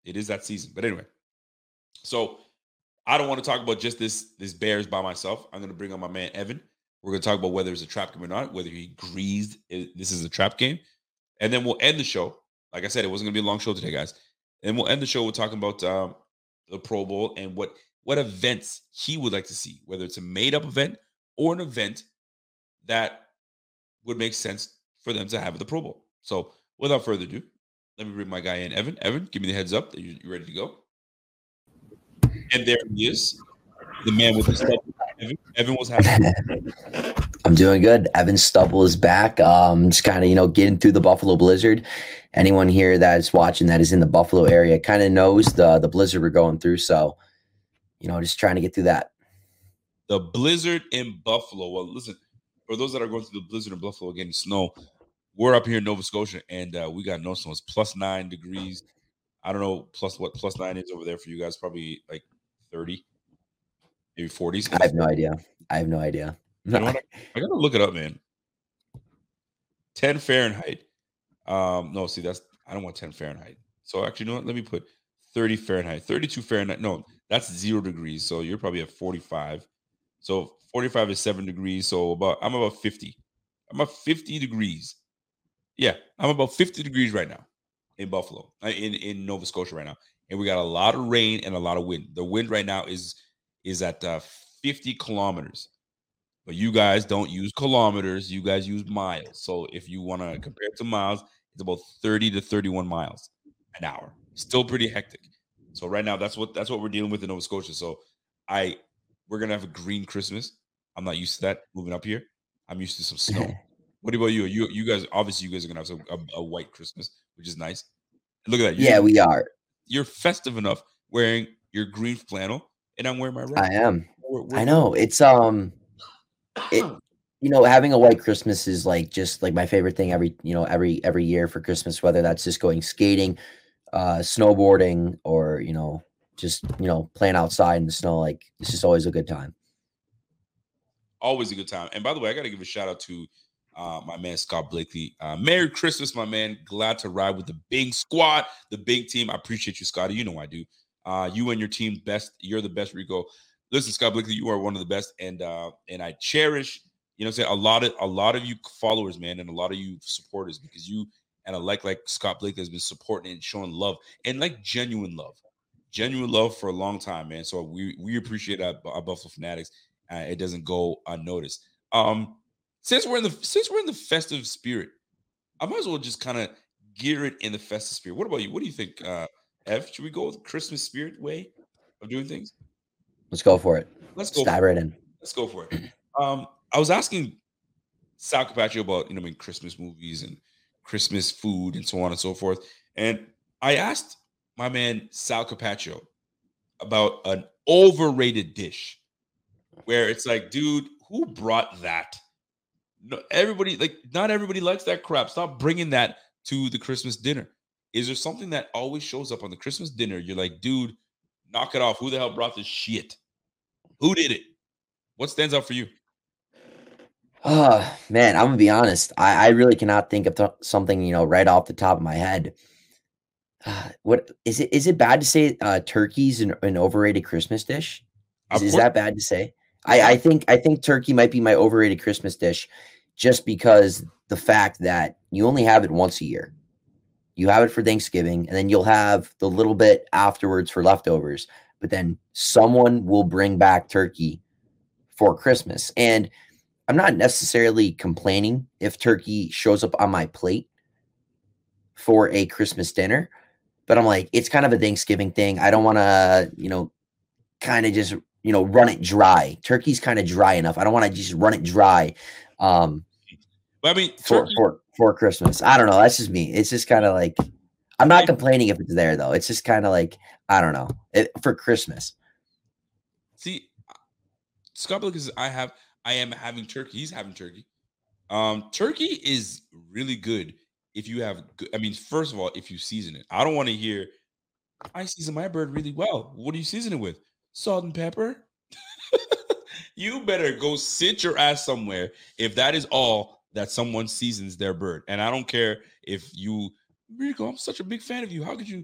It is that season. But anyway, so I don't want to talk about just this Bears by myself. I'm going to bring on my man Evan. We're going to talk about whether it's a trap game or not, whether he agrees this is a trap game. And then we'll end the show. Like I said, it wasn't going to be a long show today, guys. And we'll end the show with talking about the Pro Bowl and what events he would like to see, whether it's a made-up event or an event that would make sense for them to have at the Pro Bowl. So without further ado, let me bring my guy in, Evan. Evan, give me the heads up that you're ready to go. And there he is, the man with the stubble. Evan, what's happening? I'm doing good. Evan Stubble is back. Just kind of, getting through the Buffalo blizzard. Anyone here that's watching that is in the Buffalo area kind of knows the blizzard we're going through. So, just trying to get through that. The blizzard in Buffalo. Well, listen, for those that are going through the blizzard in Buffalo, getting snow, we're up here in Nova Scotia, and we got no snow. It's plus 9 degrees. I don't know what plus 9 is over there for you guys. Probably like 30, maybe 40s. I have no idea. You know what? I gotta look it up, man. 10 Fahrenheit. No, see, I don't want 10 Fahrenheit. So actually, you know what? Let me put 30 Fahrenheit, 32 Fahrenheit. No, that's 0 degrees. So you're probably at 45. So 45 is 7 degrees. So I'm about 50. I'm about 50 degrees. Yeah, I'm about 50 degrees right now in Buffalo, in Nova Scotia right now. And we got a lot of rain and a lot of wind. The wind right now is at 50 kilometers. But you guys don't use kilometers. You guys use miles. So if you want to compare it to miles, it's about 30 to 31 miles an hour. Still pretty hectic. So right now, that's what we're dealing with in Nova Scotia. So we're gonna have a green Christmas. I'm not used to that moving up here. I'm used to some snow. What about you? You guys, obviously, you guys are gonna have a white Christmas, which is nice. And look at that. Yeah, we are. You're festive enough wearing your green flannel, and I'm wearing my red. I am. I know. It's having a white Christmas is just my favorite thing every year for Christmas, whether that's just going skating, snowboarding, or just playing outside in the snow. It's just always a good time. Always a good time. And by the way, I got to give a shout out to my man Scott Blakely. Merry Christmas, my man. Glad to ride with the big squad, the big team. I appreciate you, Scotty. You know I do. You and your team, best. You're the best, Rico. Listen, Scott Blakely, you are one of the best, and I cherish, a lot of you followers, man, and a lot of you supporters, because you and like Scott Blakely has been supporting and showing love, and genuine love for a long time, man. So we appreciate our Buffalo Fanatics. It doesn't go unnoticed. Since we're in the festive spirit, I might as well just kind of gear it in the festive spirit. What about you? What do you think, Ev? Should we go with the Christmas spirit way of doing things? Let's go for it. Let's go. Dive right in. Let's go for it. I was asking Sal Capaccio about Christmas movies and Christmas food and so on and so forth, and I asked my man Sal Capaccio about an overrated dish where it's like, dude, who brought that? No, not everybody likes that crap. Stop bringing that to the Christmas dinner. Is there something that always shows up on the Christmas dinner? You're like, dude, knock it off. Who the hell brought this shit? Who did it? What stands out for you? Oh, man, I'm going to be honest. I really cannot think of something, right off the top of my head. What is it? Is it bad to say turkey's an overrated Christmas dish? Is that bad to say? I think turkey might be my overrated Christmas dish, just because the fact that you only have it once a year. You have it for Thanksgiving, and then you'll have the little bit afterwards for leftovers. But then someone will bring back turkey for Christmas. And I'm not necessarily complaining if turkey shows up on my plate for a Christmas dinner, but I'm like, it's kind of a Thanksgiving thing. I don't want to, kind of just, run it dry. Turkey's kind of dry enough. I don't want to just run it dry. But I mean, for Christmas, I don't know. That's just me. It's just kind of like, I'm not complaining if it's there though. It's just kind of like, I don't know, for Christmas. See, Scott Blake is, I am having turkey. He's having turkey. Turkey is really good if you have, first of all, if you season it. I don't want to hear, I season my bird really well. What do you season it with? Salt and pepper? You better go sit your ass somewhere if that is all that someone seasons their bird. And I don't care if you, Rico, I'm such a big fan of you. How could you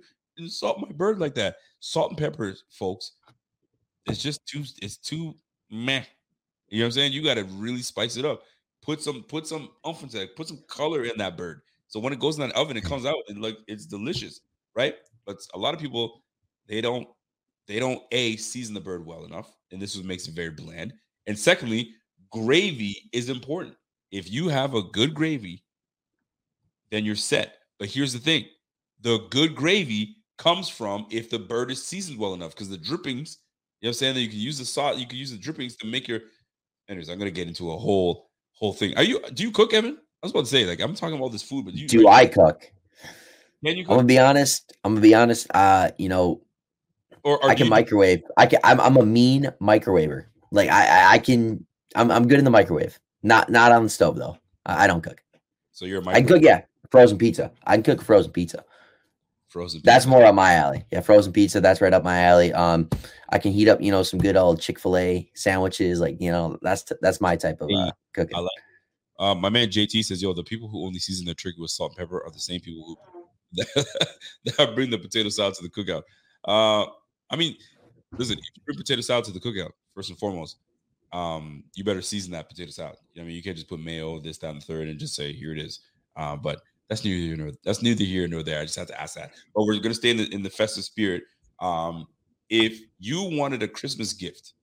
insult my bird like that. Salt and peppers, folks. It's too meh. You know what I'm saying? You got to really spice it up. Put some oomph into it. Put some color in that bird. So when it goes in that oven, it comes out and like it's delicious, right? But a lot of people they don't season the bird well enough, and this is what makes it very bland. And secondly, gravy is important. If you have a good gravy, then you're set. But here's the thing: the good gravy comes from if the bird is seasoned well enough, because the drippings, you know what I'm saying, that you can use the sauce, you can use the drippings to make your. Anyways, I'm gonna get into a whole thing. Do you cook, Evan? I was about to say, like, I'm talking about this food, but do I cook? Can you cook? I'm gonna be honest. You know, or I can microwave. I'm a mean microwaver. Like I can. I'm good in the microwave. Not on the stove though. I don't cook. So you're a microwave. I can cook, yeah. Frozen pizza. I can cook frozen pizza. Frozen pizza. That's more up my alley. Yeah, frozen pizza. That's right up my alley. I can heat up, some good old Chick-fil-A sandwiches. Like, that's my type of cooking. I like. My man JT says, "Yo, the people who only season their turkey with salt and pepper are the same people who that bring the potato salad to the cookout." I mean, listen, if you bring potato salad to the cookout, first and foremost, you better season that potato salad. I mean, you can't just put mayo, this, that, and the third, and just say, "Here it is." But that's neither here nor there. I just have to ask that. But we're gonna stay in the festive spirit. If you wanted a Christmas gift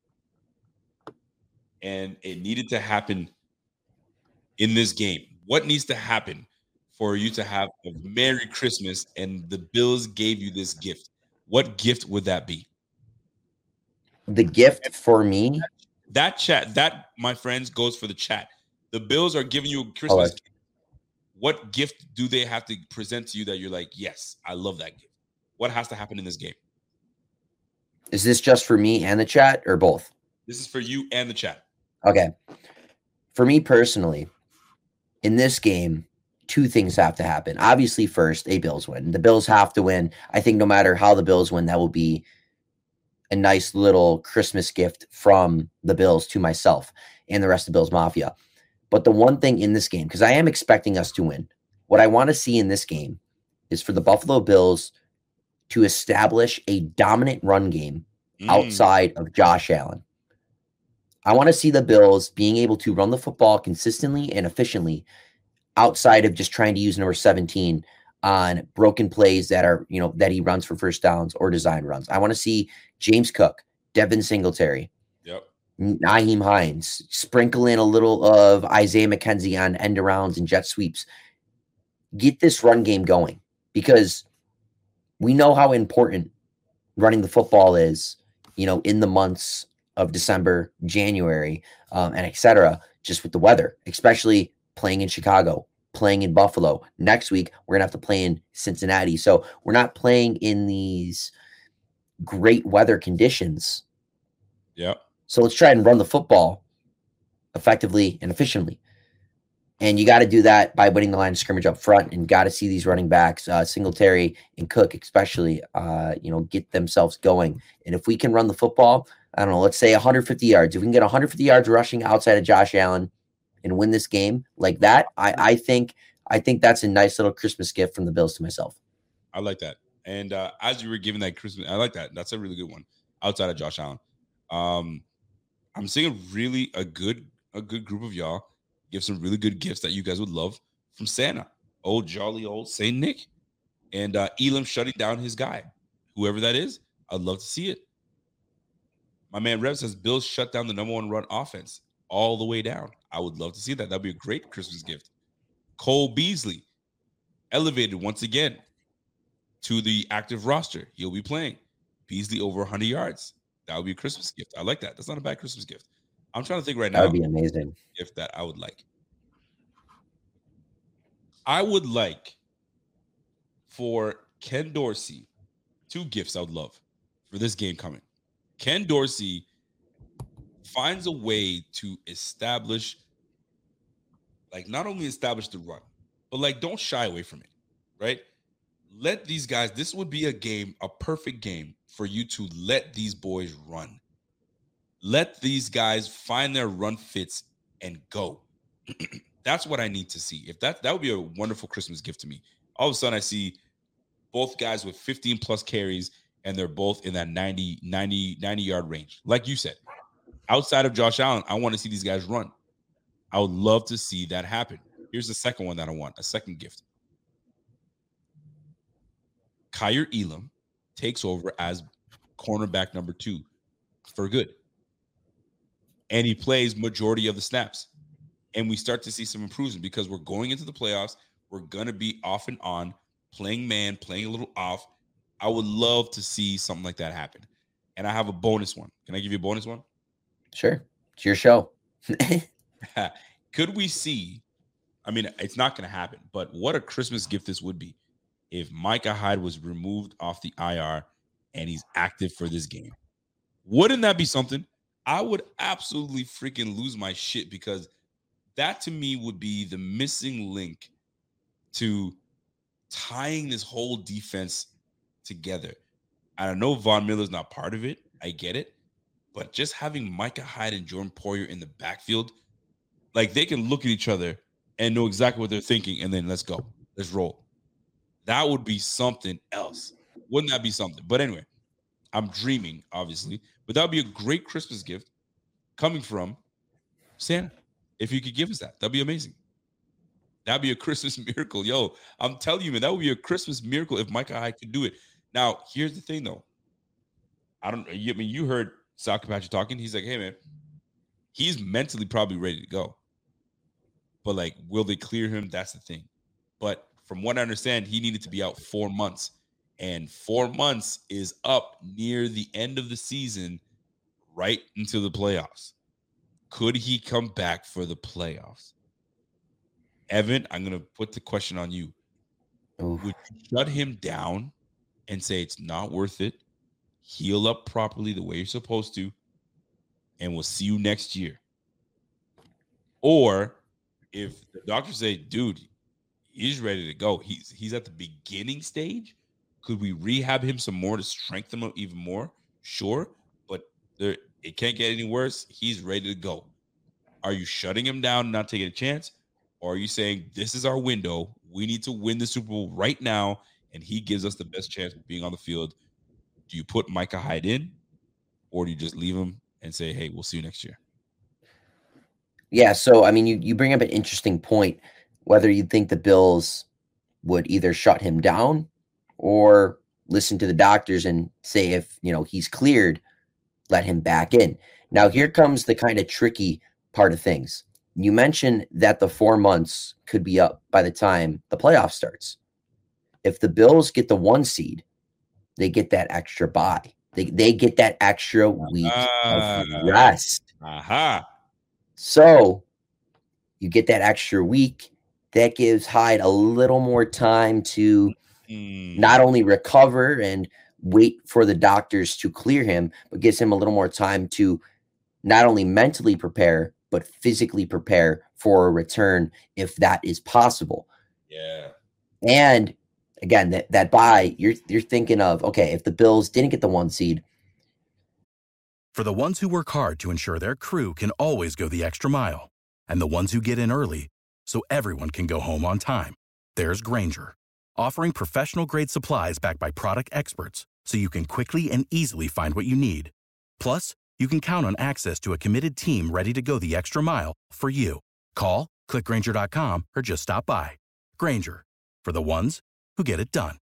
and it needed to happen in this game, what needs to happen for you to have a Merry Christmas and the Bills gave you this gift? What gift would that be? The gift for me? That, my friends, goes for the chat. The Bills are giving you a Christmas gift. What gift do they have to present to you that you're like, yes, I love that gift? What has to happen in this game? Is this just for me and the chat or both? This is for you and the chat. Okay. For me personally, in this game, two things have to happen. Obviously, first, a Bills win. The Bills have to win. I think no matter how the Bills win, that will be a nice little Christmas gift from the Bills to myself and the rest of Bills Mafia. But the one thing in this game, because I am expecting us to win, what I want to see in this game is for the Buffalo Bills to establish a dominant run game outside of Josh Allen. I want to see the Bills being able to run the football consistently and efficiently outside of just trying to use number 17 on broken plays that are, that he runs for first downs or design runs. I want to see James Cook, Devin Singletary, Nyheim Hines, sprinkle in a little of Isaiah McKenzie on end arounds and jet sweeps. Get this run game going, because we know how important running the football is, in the months of December, January, and etc. Just with the weather, especially playing in Chicago, playing in Buffalo. Next week, we're going to have to play in Cincinnati. So we're not playing in these great weather conditions. Yeah. So let's try and run the football effectively and efficiently. And you got to do that by winning the line of scrimmage up front, and got to see these running backs, Singletary and Cook especially, get themselves going. And if we can run the football, I don't know, let's say 150 yards. If we can get 150 yards rushing outside of Josh Allen and win this game like that, I think that's a nice little Christmas gift from the Bills to myself. I like that. And as you were giving that Christmas, I like that. That's a really good one outside of Josh Allen. I'm seeing a good group of y'all give some really good gifts that you guys would love from Santa. Old jolly old Saint Nick. And Elam shutting down his guy. Whoever that is, I'd love to see it. My man Rev says Bills shut down the number one run offense all the way down. I would love to see that. That'd be a great Christmas gift. Cole Beasley elevated once again to the active roster. He'll be playing. Beasley over 100 yards. That would be a Christmas gift. I like that. That's not a bad Christmas gift. I'm trying to think right now. That would be amazing. If that I would like. I would like for Ken Dorsey, two gifts I would love for this game coming. Ken Dorsey finds a way to establish, not only establish the run, but don't shy away from it, right? Let these guys, this would be a perfect game for you to let these boys run. Let these guys find their run fits and go. That's what I need to see. If that would be a wonderful Christmas gift to me. All of a sudden I see both guys with 15 plus carries, and they're both in that 90 yard range. Like you said, outside of Josh Allen, I want to see these guys run. I would love to see that happen. Here's the second one that I want, a second gift. Kaiir Elam takes over as cornerback number 2 for good. And he plays majority of the snaps. And we start to see some improvement because we're going into the playoffs. We're going to be off and on, playing man, playing a little off. I would love to see something like that happen. And I have a bonus one. Can I give you a bonus one? Sure. It's your show. Could we see, I mean, it's not going to happen, but what a Christmas gift this would be if Micah Hyde was removed off the IR and he's active for this game. Wouldn't that be something? I would absolutely freaking lose my shit because that to me would be the missing link to tying this whole defense together. I know Von Miller's not part of it. I get it. But just having Micah Hyde and Jordan Poyer in the backfield, like they can look at each other and know exactly what they're thinking, and then let's go. Let's roll. That would be something else. Wouldn't that be something? But anyway, I'm dreaming, obviously. But that would be a great Christmas gift coming from Santa. If you could give us that, that'd be amazing. That'd be a Christmas miracle. Yo, I'm telling you, man, that would be a Christmas miracle if Micah Hyde could do it. Now, here's the thing, though. You heard Sal Capaccio talking. He's like, hey, man, he's mentally probably ready to go. But, like, will they clear him? That's the thing. But from what I understand, he needed to be out 4 months. And 4 months is up near the end of the season, right into the playoffs. Could he come back for the playoffs? Evan, I'm going to put the question on you. Would you shut him down and say it's not worth it, heal up properly the way you're supposed to, and we'll see you next year? Or if the doctors say, dude, he's ready to go, he's at the beginning stage, could we rehab him some more to strengthen him even more? Sure, but it can't get any worse. He's ready to go. Are you shutting him down and not taking a chance? Or are you saying this is our window? We need to win the Super Bowl right now, and he gives us the best chance of being on the field. Do you put Micah Hyde in, or do you just leave him and say, hey, we'll see you next year? Yeah, so, I mean, you bring up an interesting point, whether you think the Bills would either shut him down or listen to the doctors and say if, he's cleared, let him back in. Now, here comes the kind of tricky part of things. You mentioned that the 4 months could be up by the time the playoff starts. If the Bills get the 1 seed, they get that extra bye. They get that extra week of rest. So you get that extra week. That gives Hyde a little more time to not only recover and wait for the doctors to clear him, but gives him a little more time to not only mentally prepare, but physically prepare for a return if that is possible. Yeah. And again, that bye, you're thinking of, okay, if the Bills didn't get the 1 seed. For the ones who work hard to ensure their crew can always go the extra mile, and the ones who get in early so everyone can go home on time, there's Grainger, offering professional-grade supplies backed by product experts so you can quickly and easily find what you need. Plus, you can count on access to a committed team ready to go the extra mile for you. Call, click Grainger.com, or just stop by. Grainger, for the ones who get it done.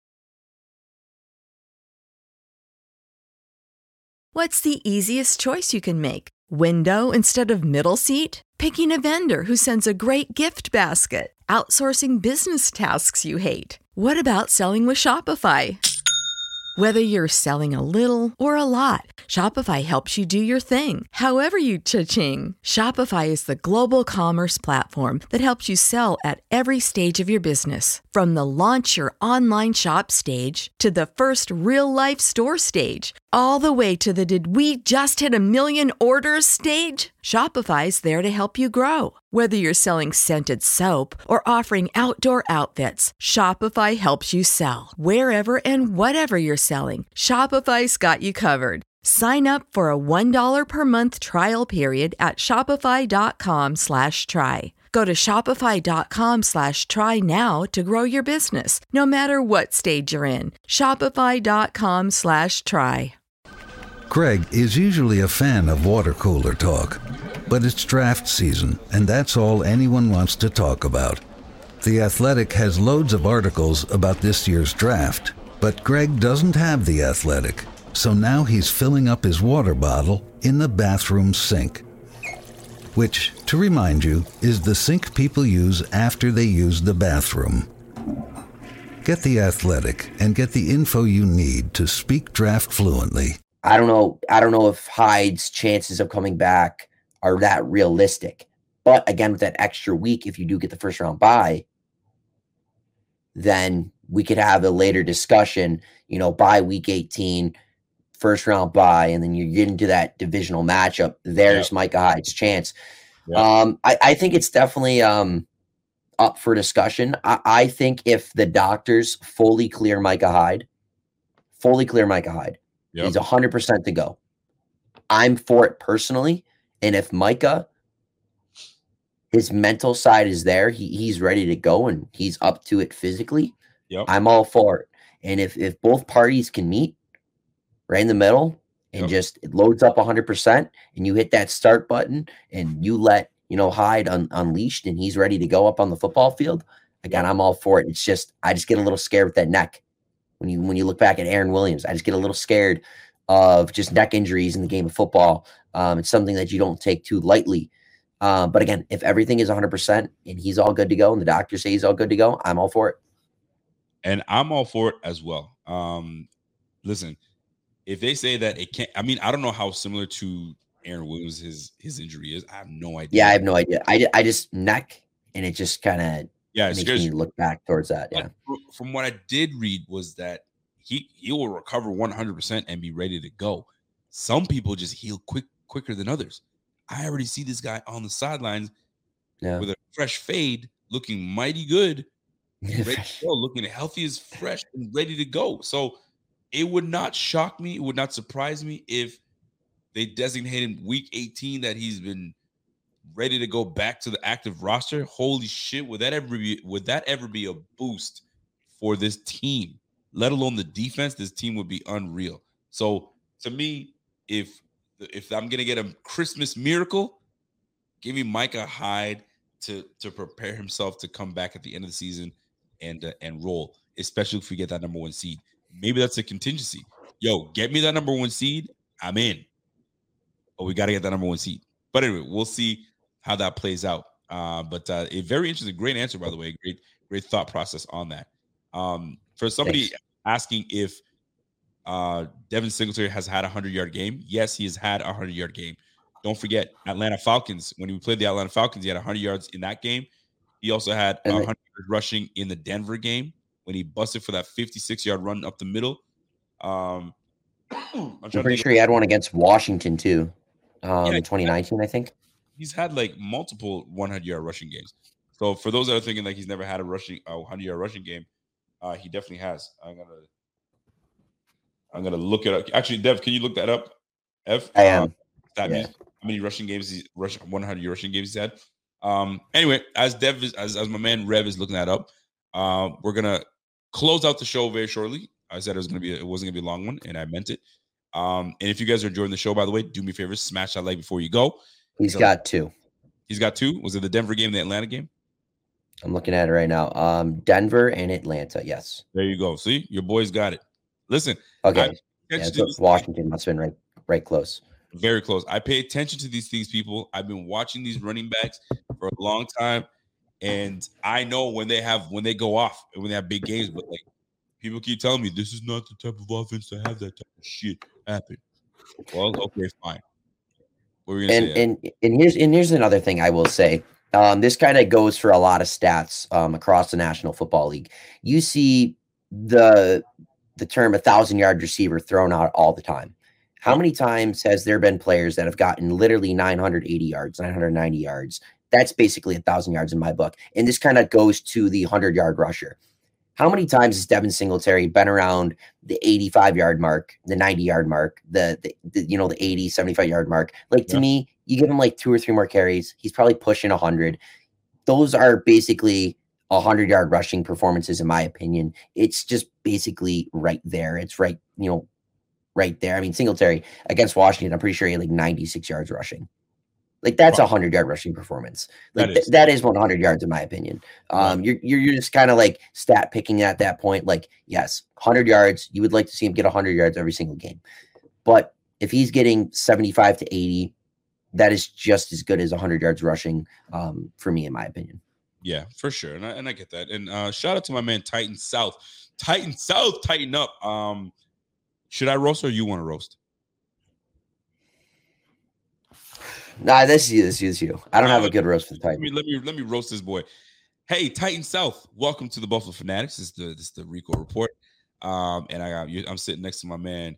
What's the easiest choice you can make? Window instead of middle seat? Picking a vendor who sends a great gift basket? Outsourcing business tasks you hate? What about selling with Shopify? Whether you're selling a little or a lot, Shopify helps you do your thing, however you cha-ching. Shopify is the global commerce platform that helps you sell at every stage of your business. From the launch your online shop stage to the first real-life store stage, all the way to the did we just hit 1 million orders stage. Shopify's there to help you grow. Whether you're selling scented soap or offering outdoor outfits, Shopify helps you sell. Wherever and whatever you're selling, Shopify's got you covered. Sign up for a $1 per month trial period at shopify.com/try. Go to shopify.com/try now to grow your business, no matter what stage you're in. Shopify.com/try. Greg is usually a fan of water cooler talk, but it's draft season, and that's all anyone wants to talk about. The Athletic has loads of articles about this year's draft, but Greg doesn't have The Athletic, so now he's filling up his water bottle in the bathroom sink. Which, to remind you, is the sink people use after they use the bathroom. Get The Athletic and get the info you need to speak draft fluently. I don't know if Hyde's chances of coming back are that realistic. But again, with that extra week, if you do get the first round bye, then we could have a later discussion, by week 18, first round bye, and then you get into that divisional matchup. There's Micah Hyde's chance. Yep. I think it's definitely up for discussion. I think if the doctors fully clear Micah Hyde, yep, he's 100% to go. I'm for it personally. And if Micah, his mental side is there, he's ready to go and he's up to it physically, yep, I'm all for it. And if both parties can meet right in the middle and just it loads up 100% and you hit that start button and you let, Hyde unleashed and he's ready to go up on the football field, again, I'm all for it. It's just, I just get a little scared with that neck. When you look back at Aaron Williams, I just get a little scared of just neck injuries in the game of football. It's something that you don't take too lightly. But again, if everything is 100% and he's all good to go and the doctors say he's all good to go, I'm all for it. And I'm all for it as well. Listen, if they say that it can't, I don't know how similar to Aaron Williams his injury is. I have no idea. Yeah, I have no idea. I just neck, and it just kind of makes me look back towards that. Yeah. From what I did read was that he will recover 100% and be ready to go. Some people just heal quicker than others. I already see this guy on the sidelines with a fresh fade, looking mighty good, ready to go, looking healthy as fresh and ready to go. So it would not shock me. It would not surprise me if they designated week 18 that he's been ready to go back to the active roster. Holy shit, would that ever be a boost for this team? Let alone the defense, this team would be unreal. So to me, if I'm gonna get a Christmas miracle, give me Micah Hyde to prepare himself to come back at the end of the season and roll, especially if we get that number 1 seed. Maybe that's a contingency. Yo, get me that number 1 seed, I'm in. But we got to get that number 1 seed. But anyway, we'll see how that plays out. But a very interesting, great answer, by the way. Great thought process on that. For somebody asking if Devin Singletary has had a 100-yard game, yes, he has had a 100-yard game. Don't forget, Atlanta Falcons, when we played the Atlanta Falcons, he had 100 yards in that game. He also had 100 yards rushing in the Denver game when he busted for that 56-yard run up the middle. I'm pretty sure he had one against Washington, too. In 2019, I think. He's had like multiple 100-yard rushing games. So for those that are thinking like he's never had a 100-yard rushing game, he definitely has. I'm gonna look it up. Actually, Dev, can you look that up? I am. How many rushing games 100 rushing games he's had? Anyway, as my man Rev is looking that up, we're gonna close out the show very shortly. I said it wasn't gonna be a long one, and I meant it. And if you guys are enjoying the show, by the way, do me a favor, smash that like before you go. He's got 2. He's got 2. Was it the Denver game, the Atlanta game? I'm looking at it right now. Denver and Atlanta, yes. There you go. See, your boys got it. Listen. Okay. Washington must have been right close. Very close. I pay attention to these things, people. I've been watching these running backs for a long time, and I know when they go off and when they have big games, but like people keep telling me this is not the type of offense to have that type of shit happen. Well, okay, fine. What were you gonna say? And here's another thing I will say. This kind of goes for a lot of stats across the National Football League. You see the term 1,000-yard receiver thrown out all the time. How many times has there been players that have gotten literally 980 yards, 990 yards? That's basically 1,000 yards in my book. And this kind of goes to the 100-yard rusher. How many times has Devin Singletary been around the 85-yard mark, the 90-yard mark, the 80, 75-yard mark? Like, to me, you give him like 2 or 3 more carries, he's probably pushing 100. those are basically 100-yard rushing performances, in my opinion. It's just basically right there. It's right, right there. I mean, Singletary against Washington, I'm pretty sure he had like 96 yards rushing. Like that's a 100-yard rushing performance. Like that is 100 yards in my opinion. You're just kind of like stat picking at that point. Like, yes, 100 yards. You would like to see him get 100 yards every single game, but if he's getting 75 to 80, that is just as good as 100 yards rushing for me, in my opinion. Yeah, for sure, and I get that. And shout out to my man Titan South. Tighten up. Should I roast or you want to roast? Nah, this is you. I don't have a good roast for the Titan. Let me roast this boy. Hey, Titan South, welcome to the Buffalo Fanatics. This is the Rico Report. And I'm sitting next to my man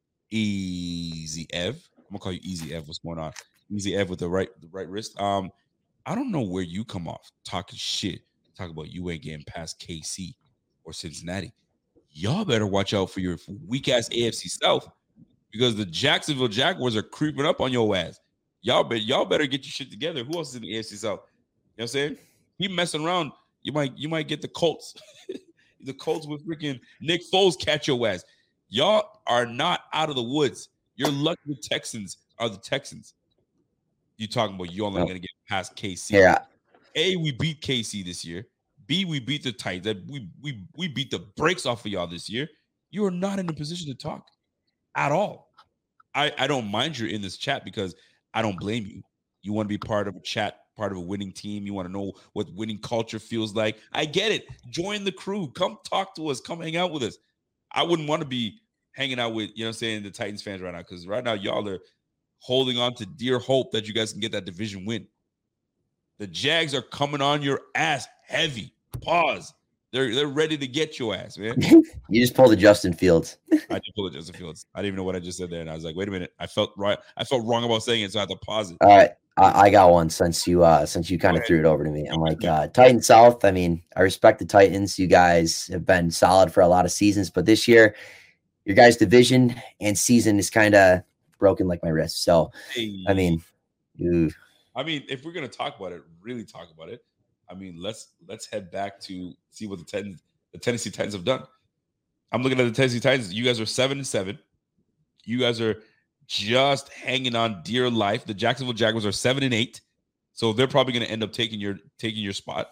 Easy Ev. I'm gonna call you Easy Ev. What's going on? Easy Ev with the right wrist. I don't know where you come off talking shit. Talk about you ain't getting past KC or Cincinnati. Y'all better watch out for your weak ass AFC South because the Jacksonville Jaguars are creeping up on your ass. Y'all better get your shit together. Who else is in the AFC South? You know what I'm saying? He messing around. You might get the Colts. The Colts with freaking Nick Foles catch your ass. Y'all are not out of the woods. You're lucky the Texans are the Texans. You talking about you only going to get past KC. Yeah. A, we beat KC this year. B, we beat the Titans. We beat the brakes off of y'all this year. You are not in a position to talk at all. I don't mind you're in this chat because I don't blame you. You want to be part of a chat, part of a winning team. You want to know what winning culture feels like. I get it. Join the crew. Come talk to us. Come hang out with us. I wouldn't want to be hanging out with, the Titans fans right now because right now y'all are holding on to dear hope that you guys can get that division win. The Jags are coming on your ass heavy. Pause. They're ready to get your ass, man. You just pulled a Justin Fields. I did pull a Justin Fields. I didn't even know what I just said there, and I was like, "Wait a minute." I felt right. I felt wrong about saying it, so I had to pause it. All right, I got one since you kind of threw it over to me. I'm like, Titan South. I mean, I respect the Titans. You guys have been solid for a lot of seasons, but this year, your guys' division and season is kind of broken like my wrist. So, hey. I mean, if we're gonna talk about it, really talk about it. I mean, let's head back to see what the Tennessee Titans have done. I'm looking at the Tennessee Titans. You guys are 7-7. You guys are just hanging on dear life. The Jacksonville Jaguars are 7-8, so they're probably going to end up taking your spot.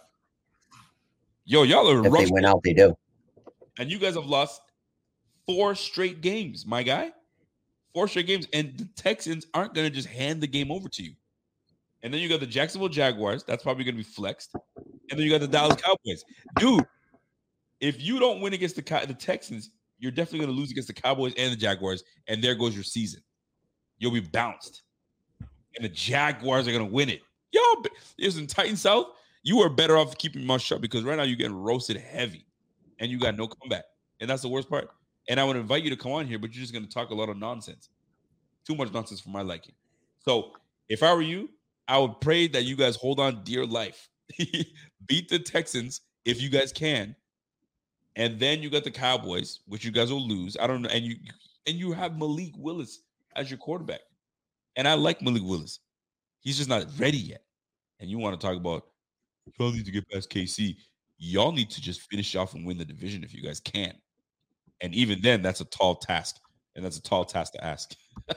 Yo, y'all are. If they win out, they do. And you guys have lost 4 straight games, my guy. 4 straight games, and the Texans aren't going to just hand the game over to you. And then you got the Jacksonville Jaguars. That's probably going to be flexed. And then you got the Dallas Cowboys. Dude, if you don't win against the Texans, you're definitely going to lose against the Cowboys and the Jaguars, and there goes your season. You'll be bounced. And the Jaguars are going to win it. Y'all, listen, Titan South, you are better off keeping your mouth shut because right now you're getting roasted heavy, and you got no comeback. And that's the worst part. And I would invite you to come on here, but you're just going to talk a lot of nonsense. Too much nonsense for my liking. So if I were you, I would pray that you guys hold on dear life. Beat the Texans if you guys can. And then you got the Cowboys, which you guys will lose. I don't know. And you have Malik Willis as your quarterback. And I like Malik Willis. He's just not ready yet. And you want to talk about, y'all need to get past KC. Y'all need to just finish off and win the division if you guys can. And even then, that's a tall task. And that's a tall task to ask.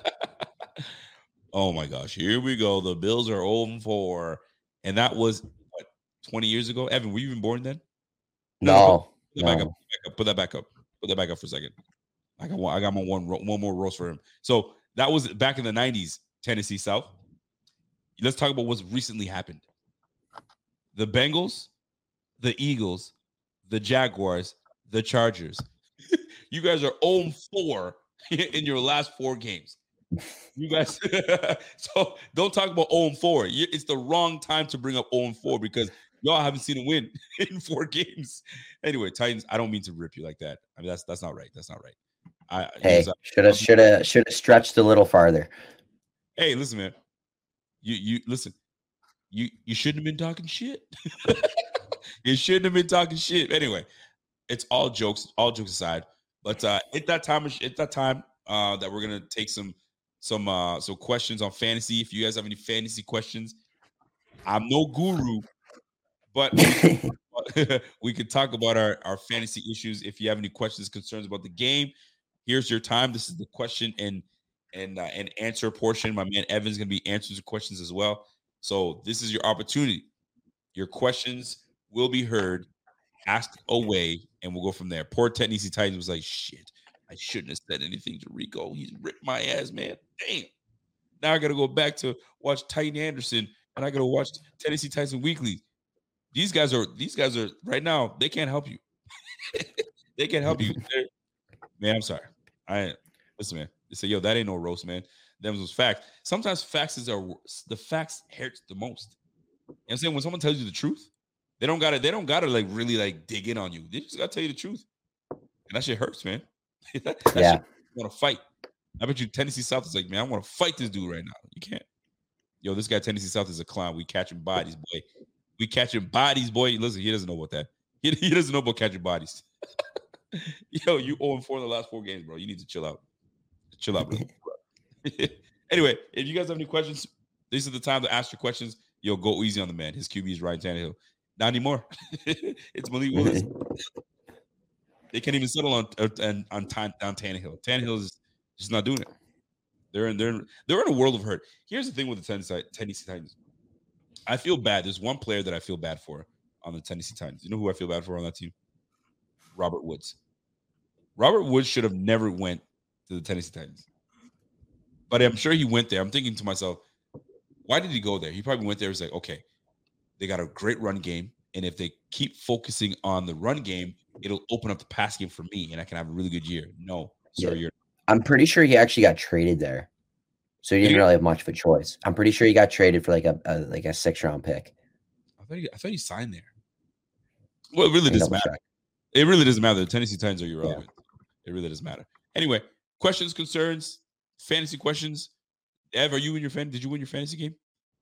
Oh my gosh, here we go. The Bills are 0-4. And that was, 20 years ago? Evan, were you even born then? No. Put that back up. Put that back up for a second. I got my one more roast for him. So that was back in the 90s, Tennessee South. Let's talk about what's recently happened. The Bengals, the Eagles, the Jaguars, the Chargers. You guys are 0-4 in your last 4 games. You guys, so don't talk about 0-4. It's the wrong time to bring up 0-4 because y'all haven't seen a win in 4 games. Anyway, Titans, I don't mean to rip you like that. I mean, that's not right. That's not right. Should have stretched a little farther. Hey, listen, man. You listen. You shouldn't have been talking shit. You shouldn't have been talking shit. Anyway, it's all jokes aside. But it's that time that we're gonna take some questions on fantasy. If you guys have any fantasy questions, I'm no guru, But we could talk about our fantasy issues. If you have any questions, concerns about the game, here's your time. This is the question and answer portion. My man Evan's going to be answering the questions as well. So this is your opportunity. Your questions will be heard, asked away, and we'll go from there. Poor Tennessee Titans was like, shit, I shouldn't have said anything to Rico. He's ripped my ass, man. Damn. Now I got to go back to watch Titan Anderson, and I got to watch Tennessee Titans Weekly. These guys are right now, they can't help you. They can't help you. Man, I'm sorry. Listen, man. They say, yo, that ain't no roast, man. Them was facts. Sometimes the facts hurts the most. You know what I'm saying? When someone tells you the truth, they don't gotta like really like dig in on you. They just gotta tell you the truth. And that shit hurts, man. that Yeah. shit, you want to fight. I bet you Tennessee South is like, man, I want to fight this dude right now. You can't. Yo, this guy Tennessee South is a clown. We catching bodies, boy. We catching bodies, boy. Listen, he doesn't know about that. He doesn't know about catching bodies. Yo, you 0-4 in the last 4 games, bro. You need to chill out. Chill out, bro. Anyway, if you guys have any questions, this is the time to ask your questions. Yo, go easy on the man. His QB is Ryan Tannehill. Not anymore. It's Malik Willis. They can't even settle on Tannehill. Tannehill is just not doing it. They're in a world of hurt. Here's the thing with the Tennessee Titans. I feel bad. There's one player that I feel bad for on the Tennessee Titans. You know who I feel bad for on that team? Robert Woods. Robert Woods should have never went to the Tennessee Titans. But I'm sure he went there. I'm thinking to myself, why did he go there? He probably went there and was like, okay, they got a great run game. And if they keep focusing on the run game, it'll open up the pass game for me and I can have a really good year. No, sir, yeah. I'm pretty sure he actually got traded there. So he didn't really have much of a choice. I'm pretty sure he got traded for like a 6th-round pick. I thought he signed there. Well, it really doesn't matter. Check. It really doesn't matter. The Tennessee Titans are irrelevant. Yeah. It really doesn't matter. Anyway, questions, concerns, fantasy questions. Ev, did you win your fantasy game?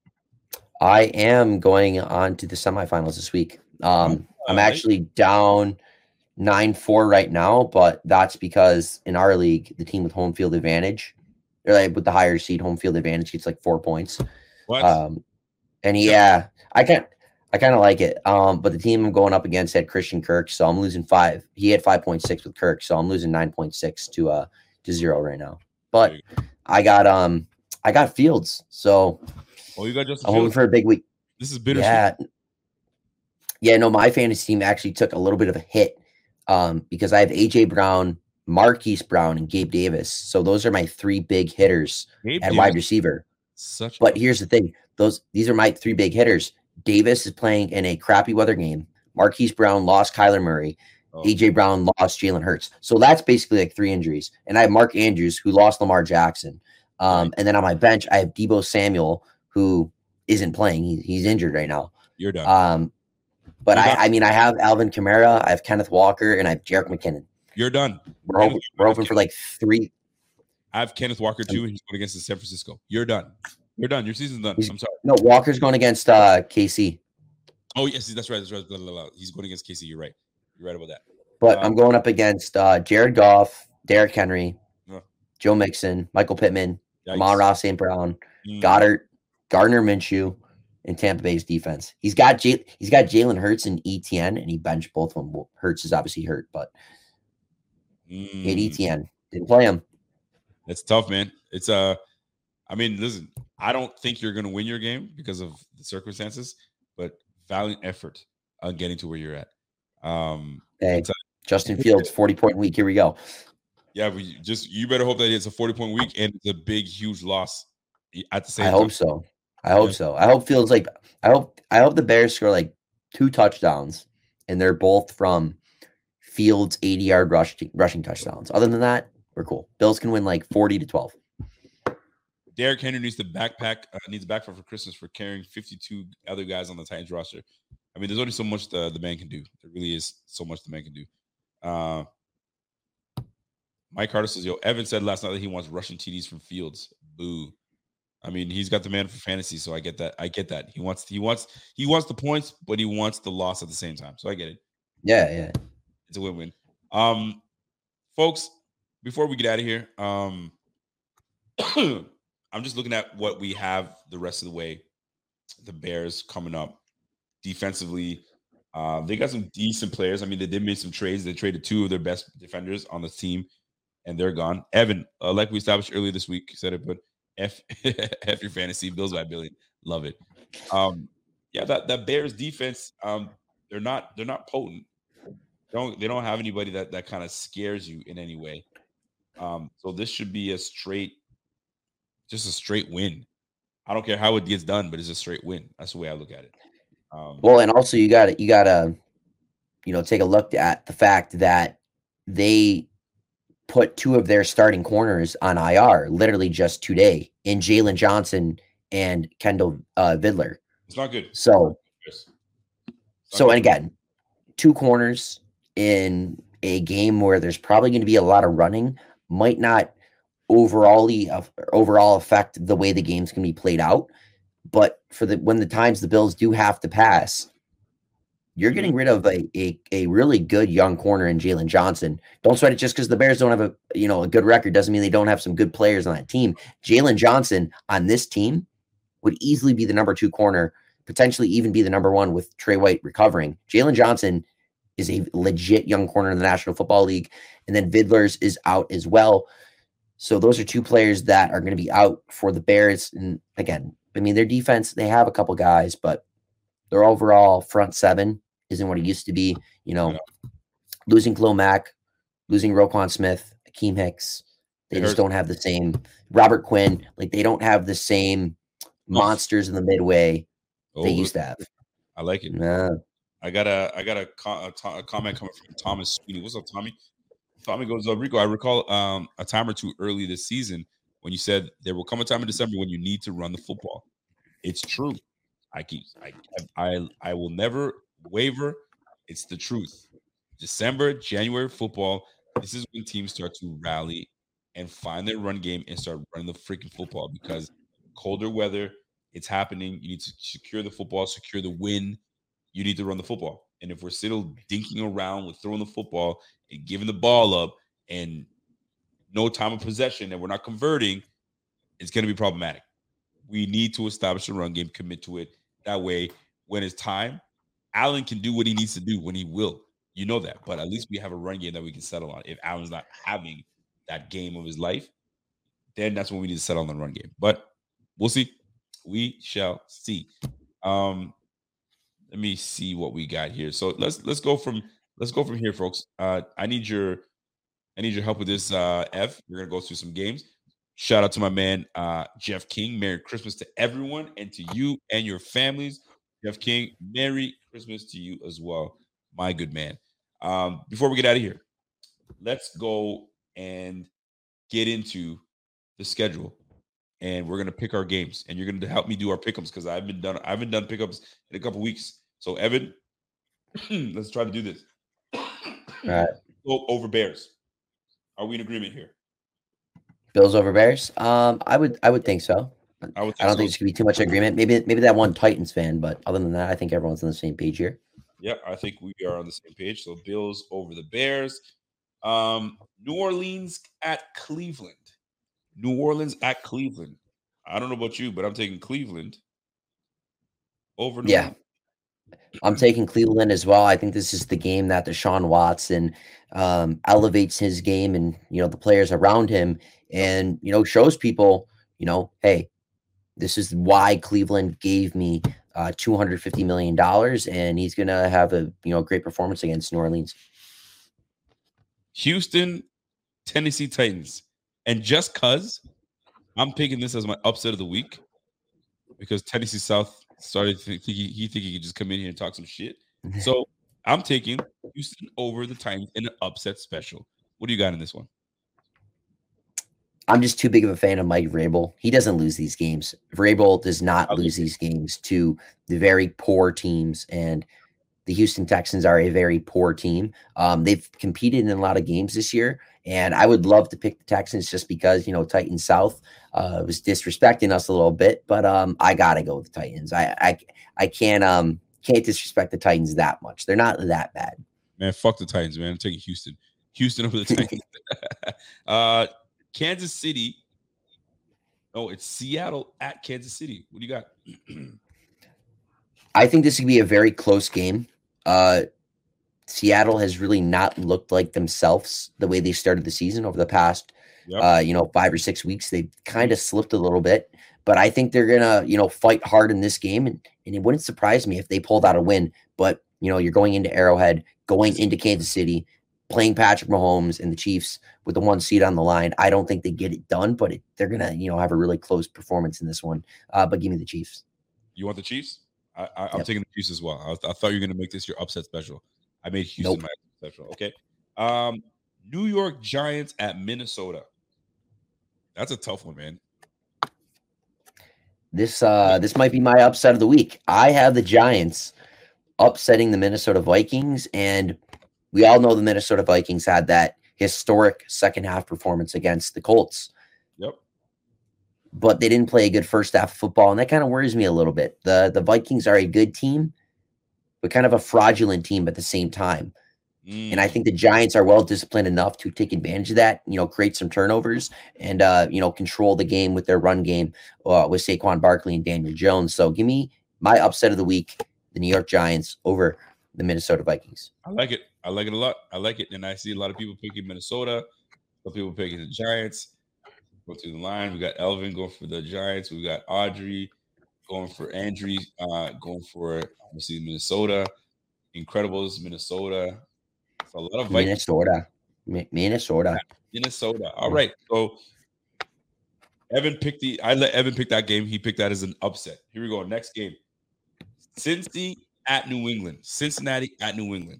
I am going on to the semifinals this week. I'm actually down 9-4 right now, but that's because in our league, the team with home field advantage, or like with the higher seed home field advantage, gets like 4 points. What? And yeah, I kind of like it. But the team I'm going up against had Christian Kirk, so I'm losing 5. He had 5.6 with Kirk, so I'm losing 9.6 to 0 right now. But I got Fields, so you got Justin I'm hoping for a big week. This is bittersweet. Yeah. No, my fantasy team actually took a little bit of a hit because I have AJ Brown, Marquise Brown, and Gabe Davis. So those are my 3 big hitters at wide receiver. But here's the thing: these are my 3 big hitters. Davis is playing in a crappy weather game. Marquise Brown lost Kyler Murray. AJ Brown lost Jalen Hurts. So that's basically like 3 injuries. And I have Mark Andrews, who lost Lamar Jackson. And then on my bench, I have Deebo Samuel, who isn't playing. He's injured right now. You're done. But I have Alvin Kamara, I have Kenneth Walker, and I have Jerick McKinnon. You're done. We're hoping for like 3. I have Kenneth Walker too, and he's going against San Francisco. You're done. You're done. Your season's done. I'm sorry. No, Walker's going against KC. Oh, yes, that's right. He's going against KC. You're right. You're right about that. But I'm going up against Jared Goff, Derrick Henry, Joe Mixon, Michael Pittman, Amon-Ra St. Brown, Goddard, Gardner Minshew, and Tampa Bay's defense. He's got Jalen Hurts and ETN, and he benched both of them. Hurts is obviously hurt, but he had ETN. Didn't play him. It's tough, man. It's I mean, listen, I don't think you're going to win your game because of the circumstances, but valiant effort on getting to where you're at. Hey, Justin Fields, 40-point week. Here we go. Yeah, but you better hope that it's a 40-point week and it's a big, huge loss at the same time. I hope so. I hope Fields I hope the Bears score like 2 touchdowns, and they're both from Fields 80-yard rushing touchdowns. Other than that, we're cool. Bills can win like 40-12. Derrick Henry needs a backpack for Christmas for carrying 52 other guys on the Titans roster. I mean, there's only so much the man can do. There really is so much the man can do. Mike Carter says, yo, Evan said last night that he wants rushing TDs from Fields. Boo. I mean, he's got the man for fantasy, so I get that. He wants the points, but he wants the loss at the same time. So I get it. Yeah. It's a win-win. Folks, before we get out of here, I'm just looking at what we have the rest of the way. The Bears coming up. defensively. They got some decent players. I mean, they did make some trades. They traded 2 of their best defenders on the team, and they're gone. Evan, like we established earlier this week, said it, but F F your fantasy, Bills by a billion. Love it. Yeah, that Bears defense, they're not potent. They don't have anybody that kind of scares you in any way. So this should be just a straight win. I don't care how it gets done, but it's a straight win. That's the way I look at it. Well, and also you gotta take a look at the fact that they put 2 of their starting corners on IR literally just today in Jalen Johnson and Kendall Vidler. It's not good. So and again, 2 corners in a game where there's probably going to be a lot of running might not overall affect the way the game's going to be played out. But when the times the Bills do have to pass, you're getting rid of a really good young corner in Jalen Johnson. Don't sweat it just because the Bears don't have a good record doesn't mean they don't have some good players on that team. Jalen Johnson on this team would easily be the number 2 corner, potentially even be the number 1 with Trey White recovering. Jalen Johnson is a legit young corner in the National Football League. And then Vidler's is out as well. So those are 2 players that are going to be out for the Bears. And again, I mean, their defense, they have a couple guys, but their overall front 7 isn't what it used to be. Losing Khalil Mack, losing Roquan Smith, Akeem Hicks. They just don't have the same Robert Quinn. Like, they don't have the same monsters in the midway they used to have. I like it. I got a comment coming from Thomas Sweeney. What's up, Tommy? Tommy goes, Rico, I recall a time or 2 early this season when you said there will come a time in December when you need to run the football. It's true. I will never waver. It's the truth. December, January football, this is when teams start to rally and find their run game and start running the freaking football, because colder weather, it's happening. You need to secure the football, secure the win. You need to run the football. And if we're still dinking around with throwing the football and giving the ball up and no time of possession and we're not converting, it's going to be problematic. We need to establish a run game, commit to it. That way, when it's time, Allen can do what he needs to do when he will. You know that. But at least we have a run game that we can settle on. If Allen's not having that game of his life, then that's when we need to settle on the run game. But we'll see. We shall see. Let me see what we got here. So let's go from here, folks. I need your help with this. F. We're gonna go through some games. Shout out to my man Jeff King. Merry Christmas to everyone and to you and your families. Jeff King, Merry Christmas to you as well, my good man. Before we get out of here, let's go and get into the schedule. And we're gonna pick our games, and you're gonna help me do our pick'ems because I haven't done pickups in a couple weeks. So Evan, let's try to do this. All right. Go over Bears. Are we in agreement here? Bills over Bears? I would think so. I don't think there's gonna be too much agreement. Maybe that one Titans fan, but other than that, I think everyone's on the same page here. Yeah, I think we are on the same page. So Bills over the Bears. New Orleans at Cleveland. New Orleans at Cleveland. I don't know about you, but I'm taking Cleveland over New Orleans. I'm taking Cleveland as well. I think this is the game that Deshaun Watson elevates his game and, the players around him and, shows people, hey, this is why Cleveland gave me $250 million and he's going to have a, great performance against New Orleans. Houston, Tennessee Titans. And just because I'm picking this as my upset of the week because Tennessee South started he think he could just come in here and talk some shit. So I'm taking Houston over the Titans in an upset special. What do you got in this one? I'm just too big of a fan of Mike Vrabel. He doesn't lose these games. Vrabel does not lose these games to the very poor teams, and the Houston Texans are a very poor team. They've competed in a lot of games this year, and I would love to pick the Texans just because, Titans South was disrespecting us a little bit, but I got to go with the Titans. I can't disrespect the Titans that much. They're not that bad. Man, fuck the Titans, man. I'm taking Houston. Houston over the Titans. Kansas City. Oh, it's Seattle at Kansas City. What do you got? I think this could be a very close game. Seattle has really not looked like themselves the way they started the season over the past, 5 or 6 weeks. They've kind of slipped a little bit, but I think they're gonna, fight hard in this game, and it wouldn't surprise me if they pulled out a win. But you're going into Arrowhead, going into Kansas City, playing Patrick Mahomes and the Chiefs with the 1 seed on the line. I don't think they get it done, but they're gonna, have a really close performance in this one. But give me the Chiefs. You want the Chiefs? I'm taking the Chiefs as well. I thought you were gonna make this your upset special. I made Houston my special. Okay. New York Giants at Minnesota. That's a tough one, man. This might be my upset of the week. I have the Giants upsetting the Minnesota Vikings, and we all know the Minnesota Vikings had that historic second half performance against the Colts. Yep. But they didn't play a good first half of football, and that kind of worries me a little bit. The Vikings are a good team, but kind of a fraudulent team at the same time. And I think the Giants are well-disciplined enough to take advantage of that, create some turnovers and, control the game with their run game with Saquon Barkley and Daniel Jones. So give me my upset of the week, the New York Giants over the Minnesota Vikings. I like it. I like it a lot. I like it. And I see a lot of people picking Minnesota. Some people picking the Giants. Go through the line. We got Elvin going for the Giants. We got Audrey going for Andrew, going for obviously Minnesota. Incredibles, Minnesota. It's a lot of Vikings. Minnesota. All right. So Evan picked I let Evan pick that game. He picked that as an upset. Here we go. Next game. Cincy at New England. Cincinnati at New England.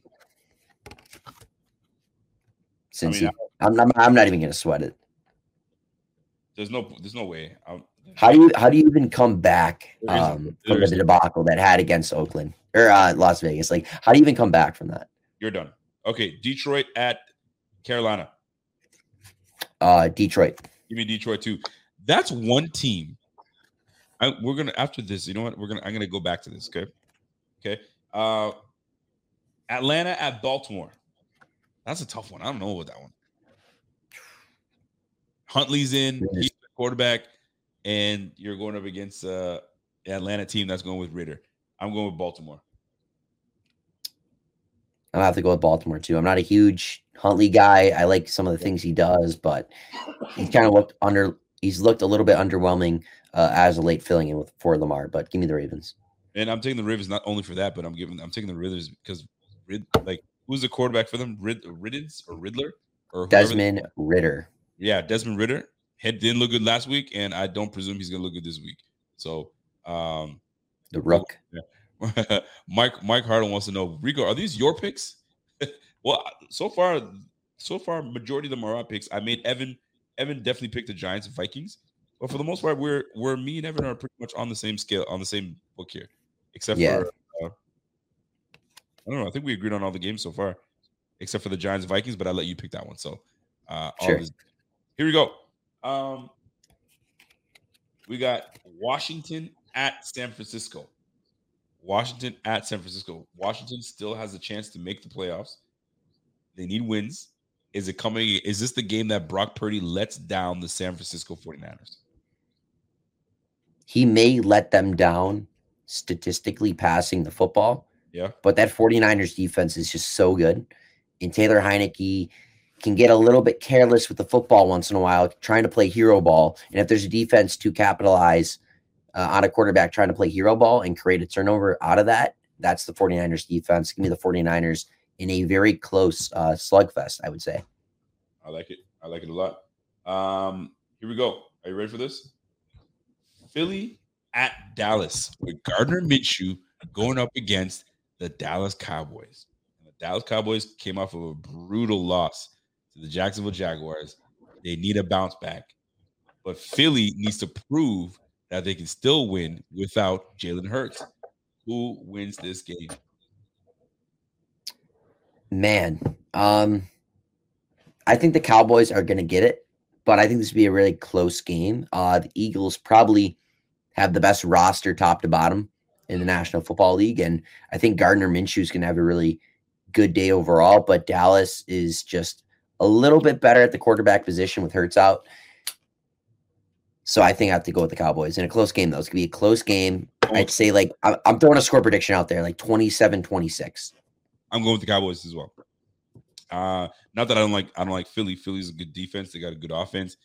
Cincy. I'm not even gonna sweat it. There's no way. How do you even come back from the debacle that had against Oakland or Las Vegas? Like, how do you even come back from that? You're done. Okay, Detroit at Carolina. Detroit. Give me Detroit too. That's one team. We're gonna after this. You know what? I'm gonna go back to this. Okay. Atlanta at Baltimore. That's a tough one. I don't know about that one. Huntley's in. He's the quarterback, and you're going up against the Atlanta team that's going with Ritter. I'm going with Baltimore. I'll have to go with Baltimore too. I'm not a huge Huntley guy. I like some of the things he does, but he's kind of looked He's looked a little bit underwhelming as a late filling in for Lamar. But give me the Ravens. And I'm taking the Ravens not only for that, but I'm taking the Ravens because who's the quarterback for them? Riddens or Riddler or Desmond Ritter. Yeah, Desmond Ritter. Head didn't look good last week, and I don't presume he's gonna look good this week. So the Rook. Yeah. Mike Harden wants to know, Rico, are these your picks? Well, so far, majority of them are our picks. I made Evan definitely picked the Giants and Vikings, but for the most part, we're me and Evan are pretty much on the same scale, on the same book here, except for I don't know. I think we agreed on all the games so far, except for the Giants and Vikings. But I let you pick that one. So sure. Here we go. We got Washington at San Francisco. Washington at San Francisco. Washington still has a chance to make the playoffs. They need wins. Is this the game that Brock Purdy lets down the San Francisco 49ers? He may let them down statistically passing the football. Yeah. But that 49ers defense is just so good. And Taylor Heineke can get a little bit careless with the football once in a while, trying to play hero ball. And if there's a defense to capitalize on a quarterback trying to play hero ball and create a turnover out of that, that's the 49ers defense. Give me the 49ers in a very close slugfest, I would say. I like it. I like it a lot. Here we go. Are you ready for this? Philly at Dallas with Gardner Minshew going up against the Dallas Cowboys. And the Dallas Cowboys came off of a brutal loss to the Jacksonville Jaguars. They need a bounce back. But Philly needs to prove that they can still win without Jalen Hurts. Who wins this game? Man, I think the Cowboys are going to get it, but I think this will be a really close game. The Eagles probably have the best roster top to bottom in the National Football League, and I think Gardner Minshew is going to have a really good day overall, but Dallas is just a little bit better at the quarterback position with Hurts out. So I think I have to go with the Cowboys. In a close game, though. It's going to be a close game. I'd say like I'm throwing a score prediction out there, like 27-26. I'm going with the Cowboys as well. Not that I don't like Philly. Philly's a good defense. They got a good offense.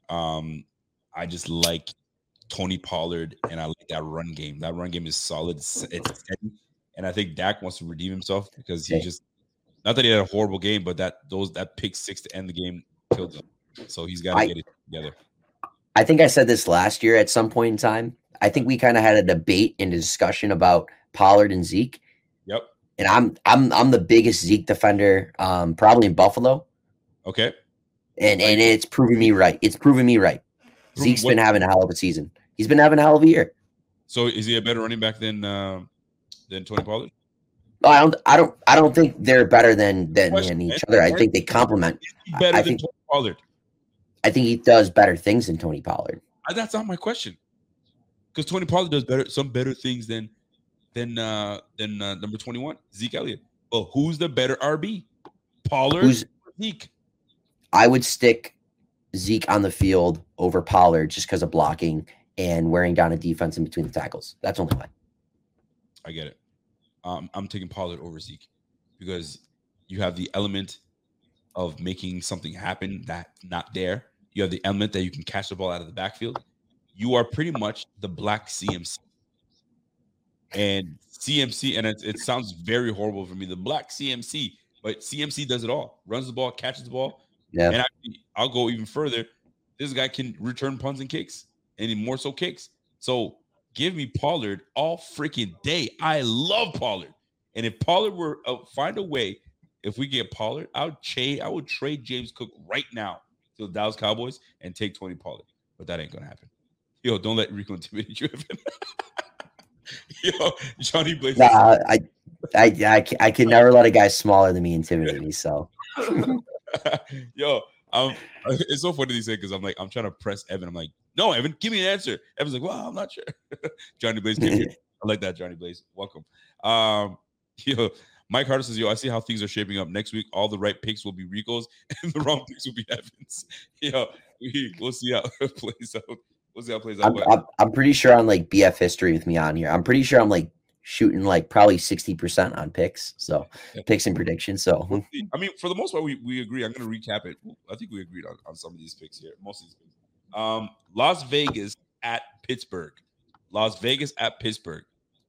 I just like Tony Pollard, and I like that run game. That run game is solid. It's steady, and I think Dak wants to redeem himself because he just not that he had a horrible game, but that pick six to end the game killed him. So he's got to get it together. I think I said this last year at some point in time. I think we kind of had a debate and a discussion about Pollard and Zeke. Yep. And I'm the biggest Zeke defender, probably in Buffalo. Okay. And it's proving me right. It's proving me right. Zeke's been having a hell of a season. He's been having a hell of a year. So is he a better running back than Tony Pollard? I don't think they're better than each other. I think they complement. Better than Tony Pollard. I think he does better things than Tony Pollard. That's not my question. Because Tony Pollard does some better things than number 21, Zeke Elliott. Well, who's the better RB? Pollard or Zeke? I would stick Zeke on the field over Pollard just because of blocking and wearing down a defense in between the tackles. That's only why. I get it. I'm taking Pollard over Zeke because you have the element of making something happen that's not there. You have the element that you can catch the ball out of the backfield. You are pretty much the black CMC. And CMC, and it sounds very horrible for me, the black CMC, but CMC does it all. Runs the ball, catches the ball. Yeah. And I'll go even further. This guy can return punts and kicks, and more so kicks. So give me Pollard all freaking day. I love Pollard. And if Pollard were find a way, if we get Pollard, I would trade James Cook right now to the Dallas Cowboys and take Tony Pollard. But that ain't gonna happen. Yo, don't let Rico intimidate you, Evan. Yo, Johnny Blaze. Nah, I can never let a guy smaller than me intimidate me. So, yo, it's so funny to say because I'm trying to press Evan. I'm like, no, Evan, give me an answer. Evan's like, well, I'm not sure. Johnny Blaze came here. I like that, Johnny Blaze. Welcome. Yo, Mike Harder says, yo, I see how things are shaping up. Next week, all the right picks will be Rico's and the wrong picks will be Evan's. Yo, we'll see how it plays out. We'll see how it plays out. I'm pretty sure on like BF history with me on here. I'm pretty sure I'm like shooting like probably 60% on picks. So picks and predictions. So I mean, for the most part, we agree. I'm going to recap it. I think we agreed on some of these picks here. Most of these picks. Las Vegas at Pittsburgh. Las Vegas at Pittsburgh.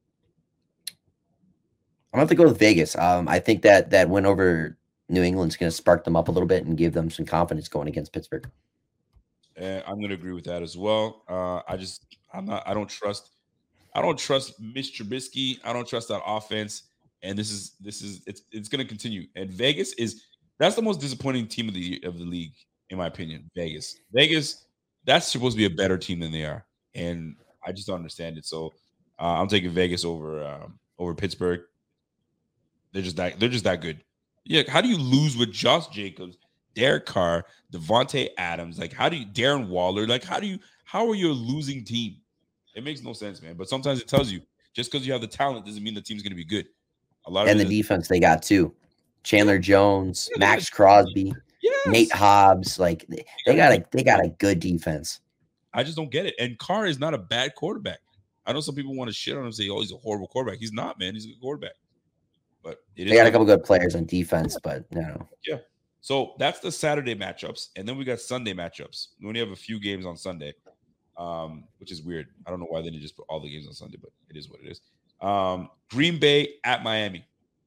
I'm going to have to go with Vegas. I think that win over New England's going to spark them up a little bit and give them some confidence going against Pittsburgh. And I'm going to agree with that as well. I don't trust Mitch Trubisky. I don't trust that offense. And it's going to continue. And that's the most disappointing team of the league, in my opinion. Vegas, that's supposed to be a better team than they are. And I just don't understand it. So I'm taking Vegas over Pittsburgh. They're just that good. Yeah. How do you lose with Josh Jacobs, Derek Carr, Devontae Adams? Like, Darren Waller? Like, how are you a losing team? It makes no sense, man. But sometimes it tells you just because you have the talent doesn't mean the team's going to be good. And the defense they got too. Chandler Jones, Max Crosby, Nate Hobbs. Like they got a good defense. I just don't get it. And Carr is not a bad quarterback. I know some people want to shit on him and say, oh, he's a horrible quarterback. He's not, man. He's a good quarterback. But they got a couple good players on defense, but no. Yeah. So that's the Saturday matchups. And then we got Sunday matchups. We only have a few games on Sunday, which is weird. I don't know why they didn't just put all the games on Sunday, but it is what it is. Green Bay at Miami.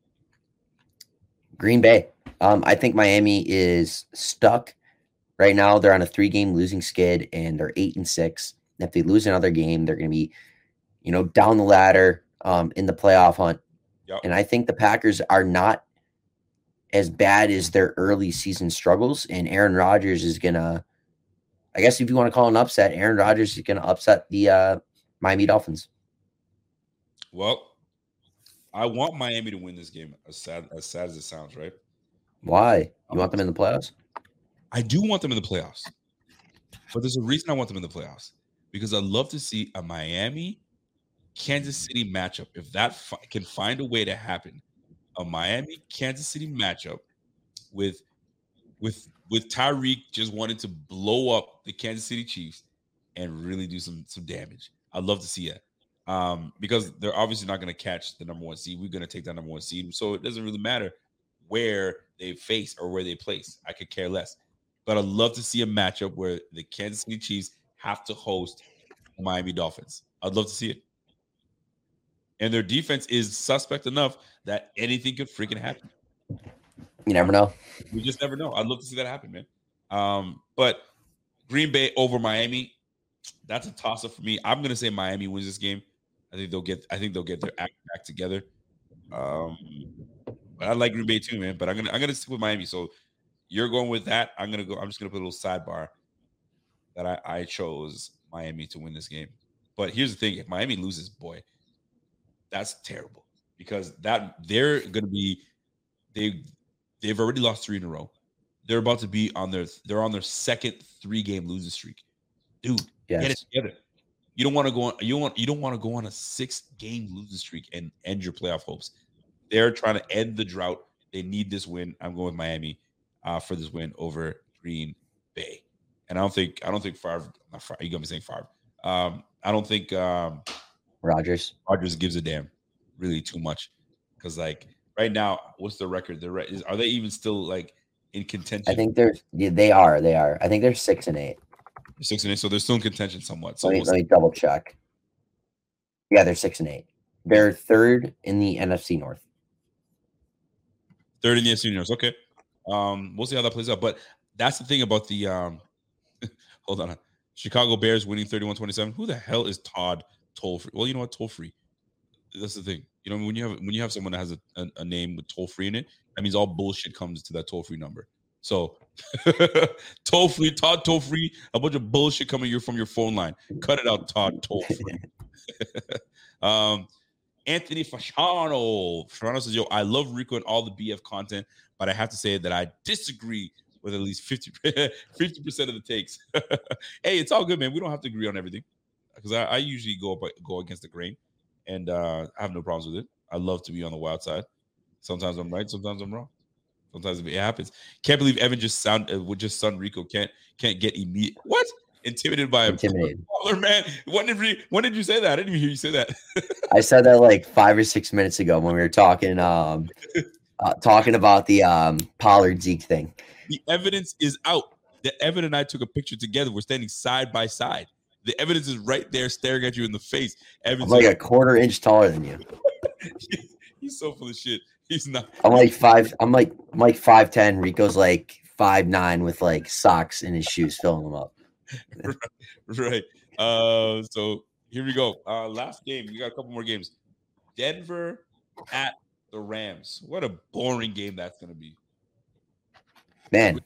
Green Bay. I think Miami is stuck right now. They're on a 3-game losing skid, and they're 8-6. If they lose another game, they're going to be, down the ladder in the playoff hunt. Yep. And I think the Packers are not as bad as their early season struggles. And Aaron Rodgers is going to, I guess if you want to call it an upset, Aaron Rodgers is going to upset the Miami Dolphins. Well, I want Miami to win this game, as sad as it sounds, right? Why? You want them in the playoffs? I do want them in the playoffs. But there's a reason I want them in the playoffs. Because I'd love to see a Miami-Kansas City matchup. If that can find a way to happen, a Miami-Kansas City matchup with Tyreek just wanting to blow up the Kansas City Chiefs and really do some damage. I'd love to see that. because they're obviously not going to catch the number 1 seed. We're going to take that number 1 seed, so it doesn't really matter where they face or where they place. I could care less. But I'd love to see a matchup where the Kansas City Chiefs have to host the Miami Dolphins. I'd love to see it. And their defense is suspect enough that anything could freaking happen. You never know. We just never know. I'd love to see that happen, man. But Green Bay over Miami, that's a toss-up for me. I'm going to say Miami wins this game. I think they'll get their act back together. But I like Green Bay too, man. But I'm gonna stick with Miami. So you're going with that. I'm just gonna put a little sidebar that I chose Miami to win this game. But here's the thing: if Miami loses, boy, that's terrible because they're gonna be they've already lost 3 in a row. They're about to be on their second 3-game losing streak. Dude, yes. Get it together. You don't want to go on. You don't want to go on a 6-game losing streak and end your playoff hopes. They're trying to end the drought. They need this win. I'm going with Miami for this win over Green Bay. And I don't think Favre. You got me saying Favre. I don't think Rodgers gives a damn really too much because like right now, what's the record? Are they even still like in contention? I think they are. I think they're 6-8. 6-8, so they're still in contention somewhat. So let me double check. Yeah, they're 6-8. They're third in the NFC North. Third in the NFC North. Okay. We'll see how that plays out. But that's the thing about the hold on. Chicago Bears winning 31-27. Who the hell is Todd Toll-Free? Well, you know what? Toll-Free. That's the thing. You know, when you have someone that has a name with toll-free in it, that means all bullshit comes to that toll-free number. So toll-free, Todd Toll-Free, a bunch of bullshit coming from your phone line. Cut it out, Todd Toll-Free. Anthony Fasciano says, yo, I love Rico and all the BF content, but I have to say that I disagree with at least 50% of the takes. Hey, it's all good, man. We don't have to agree on everything because I usually go against the grain, and I have no problems with it. I love to be on the wild side. Sometimes I'm right, sometimes I'm wrong. Sometimes it happens. Can't believe Evan just son Rico can't get immediate. What? Intimidated by a baller, man. When did you say that? I didn't even hear you say that. I said that like 5 or 6 minutes ago when we were talking about the Pollard Zeke thing. The evidence is out. Evan and I took a picture together. We're standing side by side. The evidence is right there, staring at you in the face. Evan's like a quarter inch taller than you. He's so full of shit. He's not. I'm like 5'10". Rico's like 5'9" with like socks in his shoes, filling them up. Right. So here we go. Last game. We got a couple more games. Denver at the Rams. What a boring game that's going to be. Man,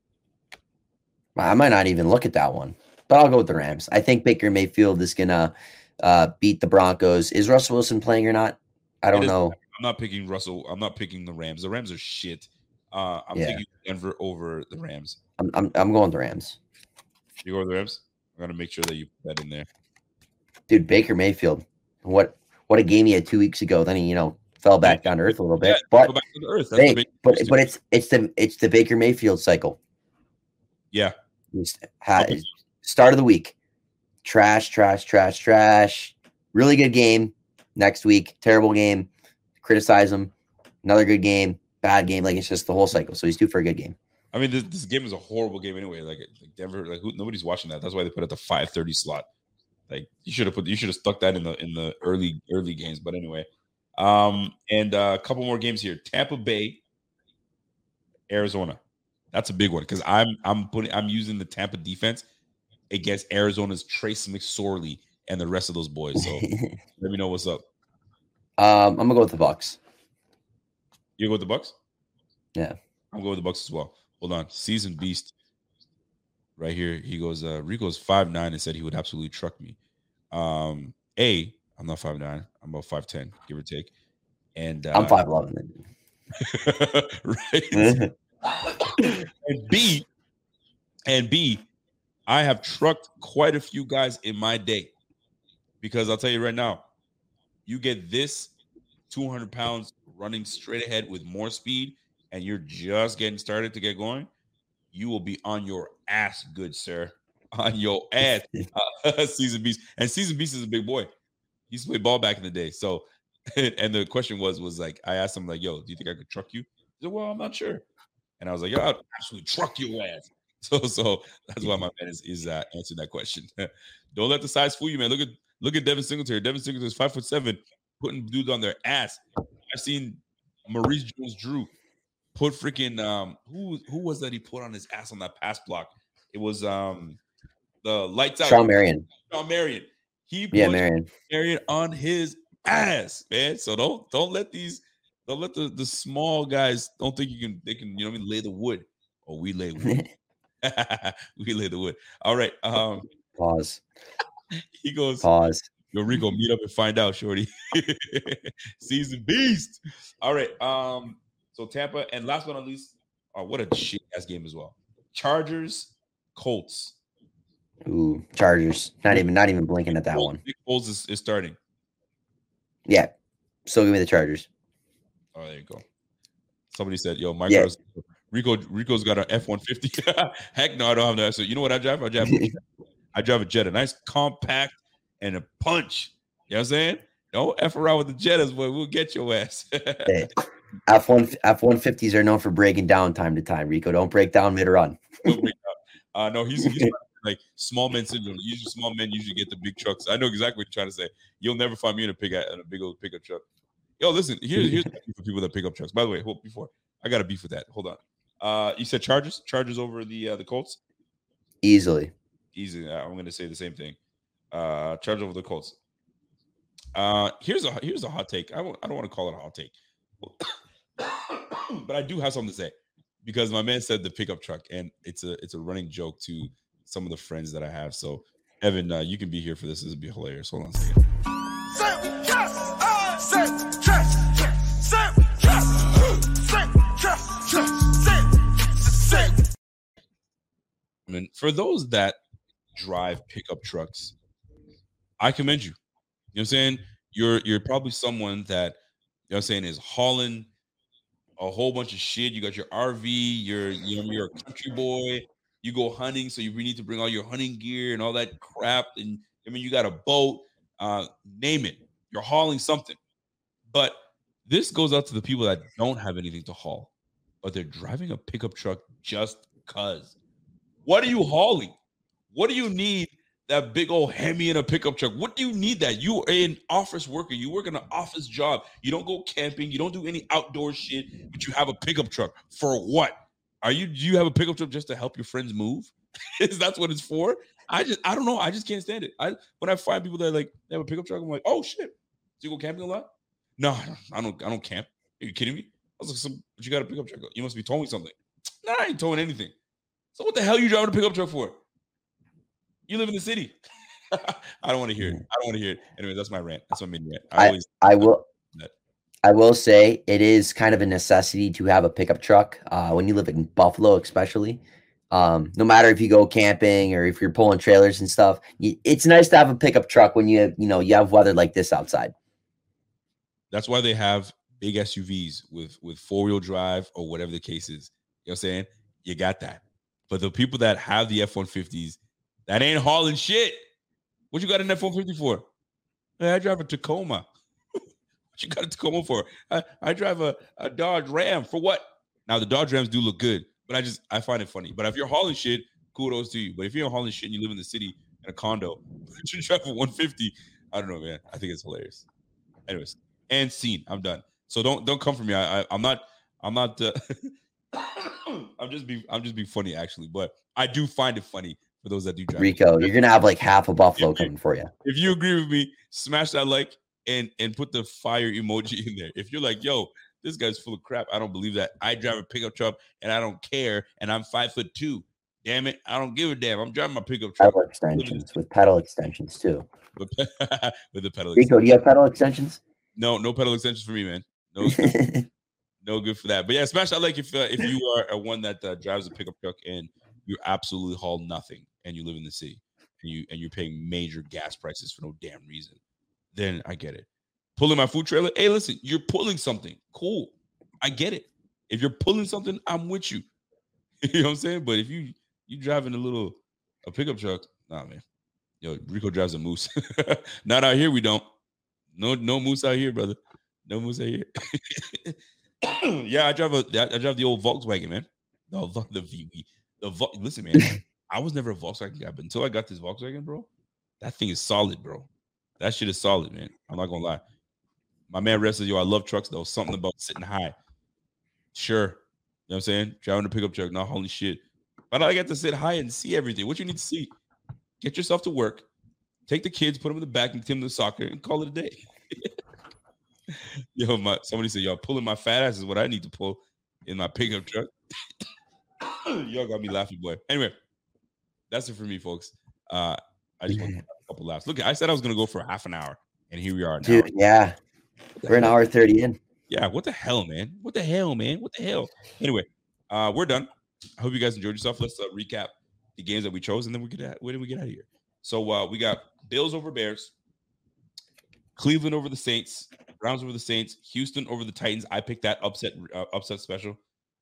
I might not even look at that one, but I'll go with the Rams. I think Baker Mayfield is going to beat the Broncos. Is Russell Wilson playing or not? I don't know. I'm not picking Russell. I'm not picking the Rams. The Rams are shit. I'm taking Denver over the Rams. I'm going the Rams. You go with the Rams? I'm going to make sure that you put that in there. Dude, Baker Mayfield. What a game he had 2 weeks ago. Then he, fell back down to earth a little bit. But go back to the earth. It's the Baker Mayfield cycle. Yeah. Start of the week. Trash. Really good game. Next week, terrible game. Criticize him. Another good game. Bad game. Like, it's just the whole cycle. So he's due for a good game. I mean, this game is a horrible game anyway. Like Denver, nobody's watching that. That's why they put it at the 5:30 slot. Like you should have stuck that in the early games. But anyway, and a couple more games here. Tampa Bay, Arizona. That's a big one because I'm using the Tampa defense against Arizona's Trace McSorley and the rest of those boys. So let me know what's up. I'm gonna go with the Bucs. You go with the Bucs? Yeah, I'm going with the Bucs as well. Hold on, Seasoned Beast. Right here, he goes. Rico's 5'9" and said he would absolutely truck me. I'm not 5'9". I'm about 5'10", give or take. And I'm 5'11". Right. and B, I have trucked quite a few guys in my day because I'll tell you right now, you get this 200 pounds running straight ahead with more speed, and you're just getting started to get going, you will be on your ass, good sir. On your ass. Seasoned Beast. And Seasoned Beast is a big boy. He used to play ball back in the day. So, and the question was like, I asked him like, yo, do you think I could truck you? He said, well, I'm not sure. And I was like, yo, I'll absolutely truck your ass. So that's why my man is answering that question. Don't let the size fool you, man. Look at Devin Singletary. Devin Singletary is 5'7", putting dudes on their ass. I've seen Maurice Jones-Drew put freaking who was that he put on his ass on that pass block? It was the lights out. Sean Marion. He put Marion on his ass, man. So don't let the small guys don't think they can you know what I mean, lay the wood. Oh, we lay wood. We lay the wood. All right. Pause. He goes, pause. Yo, Rico, meet up and find out, shorty. Season beast. All right. So Tampa, and last but not least, what a shit ass game as well. Chargers, Colts. Ooh, Chargers. Not even blinking at that one. Nick Foles is starting. Yeah. So give me the Chargers. Oh, there you go. Somebody said, yo, Rico's got an F-150. Heck no, I don't have that. So you know what I drive? I drive a Jetta. Nice compact and a punch. You know what I'm saying? Don't F around with the Jettas, boy. We'll get your ass. Hey, F-150s are known for breaking down time to time. Rico, don't break down mid-run. No, he's like small men syndrome. Usually small men usually get the big trucks. I know exactly what you're trying to say. You'll never find me in a big old pickup truck. Yo, listen, here's for people that pick up trucks. By the way, before I got a beef with that. Hold on. You said Chargers over the Colts? Easily. I'm going to say the same thing. Chargers over the Colts. Here's a hot take. I don't want to call it a hot take, but I do have something to say because my man said the pickup truck, and it's a running joke to some of the friends that I have. So, Evan, you can be here for this. This would be hilarious. Hold on a second. I mean, for those that drive pickup trucks, I commend you. You know what I'm saying? You're probably someone that, you know what I'm saying, is hauling a whole bunch of shit. You got your RV, you're a country boy, you go hunting, so you need to bring all your hunting gear and all that crap. And I mean, you got a boat, name it. You're hauling something. But this goes out to the people that don't have anything to haul, but they're driving a pickup truck just because. What are you hauling? What do you need that big old Hemi in a pickup truck? What do you need that? You are an office worker. You work in an office job. You don't go camping. You don't do any outdoor shit, but you have a pickup truck. For what? Do you have a pickup truck just to help your friends move? Is that what it's for? I don't know. I just can't stand it. When I find people that like they have a pickup truck, I'm like, oh shit. Do you go camping a lot? No, I don't camp. Are you kidding me? I was like, but you got a pickup truck. You must be towing something. Nah, I ain't towing anything. So what the hell are you driving a pickup truck for? You live in the city. I don't want to hear it. Anyway, that's my rant. That's my mini rant. I will say it is kind of a necessity to have a pickup truck when you live in Buffalo, especially. No matter if you go camping or if you're pulling trailers and stuff, it's nice to have a pickup truck when you have weather like this outside. That's why they have big SUVs with four-wheel drive or whatever the case is. You know what I'm saying? You got that. But the people that have the F-150s, that ain't hauling shit. What you got an F-150 for? Hey, I drive a Tacoma. What you got a Tacoma for? I drive a Dodge Ram. For what? Now, the Dodge Rams do look good, but I find it funny. But if you're hauling shit, kudos to you. But if you're hauling shit and you live in the city in a condo, you drive a 150, I don't know, man. I think it's hilarious. Anyways, and scene. I'm done. So don't come for me. I'm not I'm just being funny, actually, but I do find it funny for those that do drive. Rico, you're gonna have like half a Buffalo coming for you. If you agree with me, smash that like and put the fire emoji in there. If you're like, yo, this guy's full of crap, I don't believe that. I drive a pickup truck and I don't care, and I'm 5'2". Damn it, I don't give a damn. I'm driving my pickup truck. Pedal extensions with pedal extensions too. With the pedal. Rico, do you have pedal extensions? No pedal extensions for me, man. No. No good for that. But yeah, smash that like if you are one that drives a pickup truck and you absolutely haul nothing and you live in the city and you're paying major gas prices for no damn reason, then I get it. Pulling my food trailer, hey, listen, you're pulling something. Cool. I get it. If you're pulling something, I'm with you. You know what I'm saying? But if you driving a pickup truck, nah, man. Yo, Rico drives a Moose. Not out here, we don't. No moose out here, brother. No moose out here. Yeah, I drive the old Volkswagen, man. Listen, man. I was never a Volkswagen guy, but until I got this Volkswagen, bro, that thing is solid, bro. That shit is solid, man. I'm not gonna lie. My man Rest says, yo, I love trucks, though. Something about sitting high. Sure. You know what I'm saying? Driving a pickup truck, not holy shit. But I get to sit high and see everything. What you need to see? Get yourself to work. Take the kids, put them in the back, and take them to soccer, and call it a day. Yo, somebody said, y'all pulling my fat ass is what I need to pull in my pickup truck. Y'all got me laughing, boy. Anyway, that's it for me, folks. I just want to have a couple laughs. Look, I said I was going to go for half an hour, and here we are now. Dude, yeah. We're an hour 30 in. Yeah, what the hell, man? What the hell? Anyway, we're done. I hope you guys enjoyed yourself. Let's recap the games that we chose, and then where did we get out of here? So we got Bills over Bears, Cleveland over the Saints, Browns over the Saints, Houston over the Titans. I picked that upset special.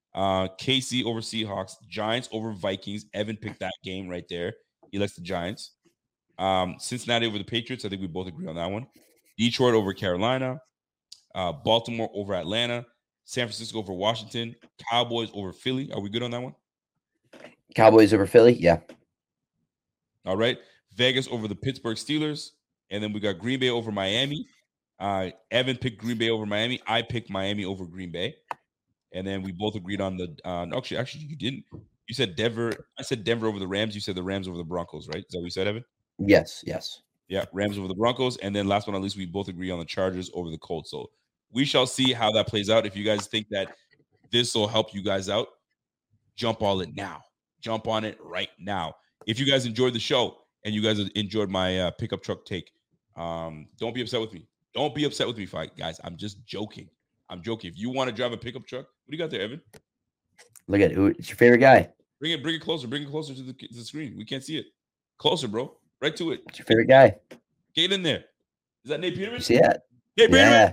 KC over Seahawks, Giants over Vikings. Evan picked that game right there. He likes the Giants. Cincinnati over the Patriots. I think we both agree on that one. Detroit over Carolina. Baltimore over Atlanta. San Francisco over Washington. Cowboys over Philly. Are we good on that one? Cowboys over Philly? Yeah. All right. Vegas over the Pittsburgh Steelers. And then we got Green Bay over Miami. Evan picked Green Bay over Miami. I picked Miami over Green Bay. And then we both agreed on the actually you didn't. You said Denver. I said Denver over the Rams. You said the Rams over the Broncos, right? Is that what you said, Evan? Yes. Yeah, Rams over the Broncos. And then last but not least, we both agree on the Chargers over the Colts. So we shall see how that plays out. If you guys think that this will help you guys out, jump on it now. Jump on it right now. If you guys enjoyed the show and you guys enjoyed my pickup truck take, don't be upset with me. Don't be upset with me, guys. I'm just joking. If you want to drive a pickup truck, what do you got there, Evan? Look at who. It's your favorite guy. Bring it closer. Bring it closer to the screen. We can't see it. Closer, bro. Right to it. It's your favorite guy. Get in there. Is that Nate Peterman? See that? Nate Peterman.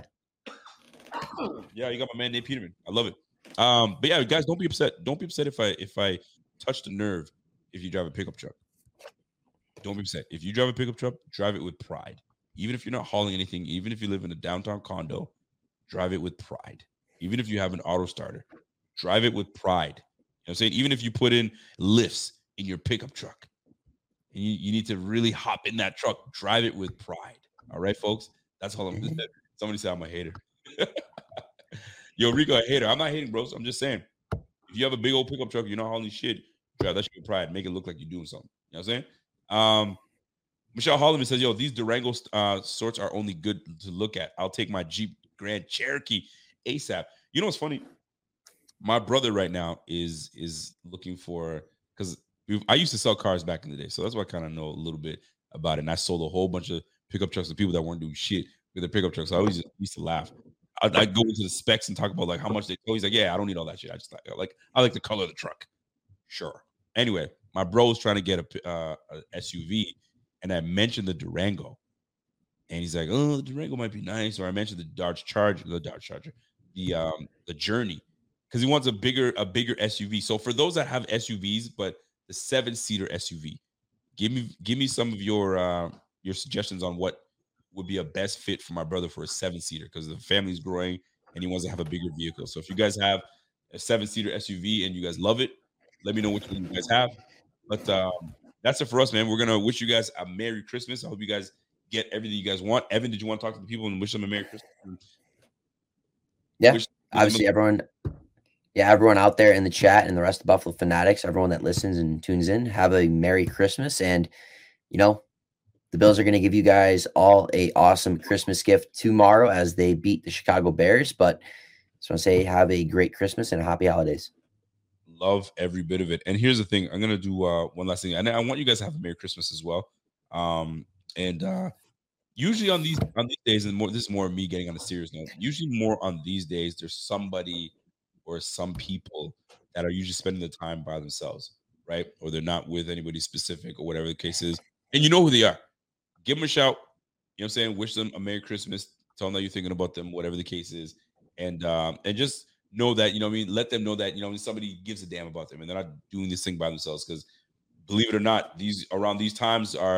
Yeah, you got my man Nate Peterman. I love it. But yeah, guys, don't be upset. Don't be upset if I touch the nerve if you drive a pickup truck. Don't be upset. If you drive a pickup truck, drive it with pride. Even if you're not hauling anything, even if you live in a downtown condo, drive it with pride. Even if you have an auto starter, drive it with pride. You know what I'm saying? Even if you put in lifts in your pickup truck, and you need to really hop in that truck, drive it with pride. All right, folks? That's all I'm saying. Somebody said I'm a hater. Yo, Rico, a hater. I'm not hating, bros. I'm just saying, if you have a big old pickup truck, you're not hauling shit, drive that shit with pride. Make it look like you're doing something. You know what I'm saying? Michelle Holloman says, yo, these Durango sorts are only good to look at. I'll take my Jeep Grand Cherokee ASAP. You know what's funny? My brother right now is looking for, because I used to sell cars back in the day, so that's why I kind of know a little bit about it. And I sold a whole bunch of pickup trucks to people that weren't doing shit with their pickup trucks. So I always used to laugh. I'd go into the specs and talk about like how much they. He's like, yeah, I don't need all that shit. I like the color of the truck. Sure. Anyway, my bro was trying to get a SUV, and I mentioned the Durango, and he's like, oh, the Durango might be nice. Or I mentioned the Dodge Charger, the Journey, because he wants a bigger SUV. So for those that have SUVs, but the 7-seater SUV, give me some of your suggestions on what would be a best fit for my brother for a 7-seater, because the family's growing and he wants to have a bigger vehicle. So if you guys have a 7-seater SUV and you guys love it, let me know which one you guys have. But that's it for us, man. We're gonna wish you guys a Merry Christmas. I hope you guys get everything you guys want. Evan, did you want to talk to the people and wish them a Merry Christmas? Yeah, obviously everyone out there in the chat and the rest of Buffalo Fanatics, everyone that listens and tunes in, have a Merry Christmas. And the Bills are going to give you guys all a awesome Christmas gift tomorrow as they beat the Chicago Bears. But I just want to say have a great Christmas and happy holidays. Love every bit of it. And here's the thing. I'm going to do one last thing. And I want you guys to have a Merry Christmas as well. Usually on these days, and this is more of me getting on a serious note, usually more on these days, there's somebody or some people that are usually spending the time by themselves, right? Or they're not with anybody specific or whatever the case is. And you know who they are. Give them a shout. You know what I'm saying? Wish them a Merry Christmas. Tell them that you're thinking about them, whatever the case is. And just know that, let them know that, somebody gives a damn about them and they're not doing this thing by themselves. Because believe it or not, around these times are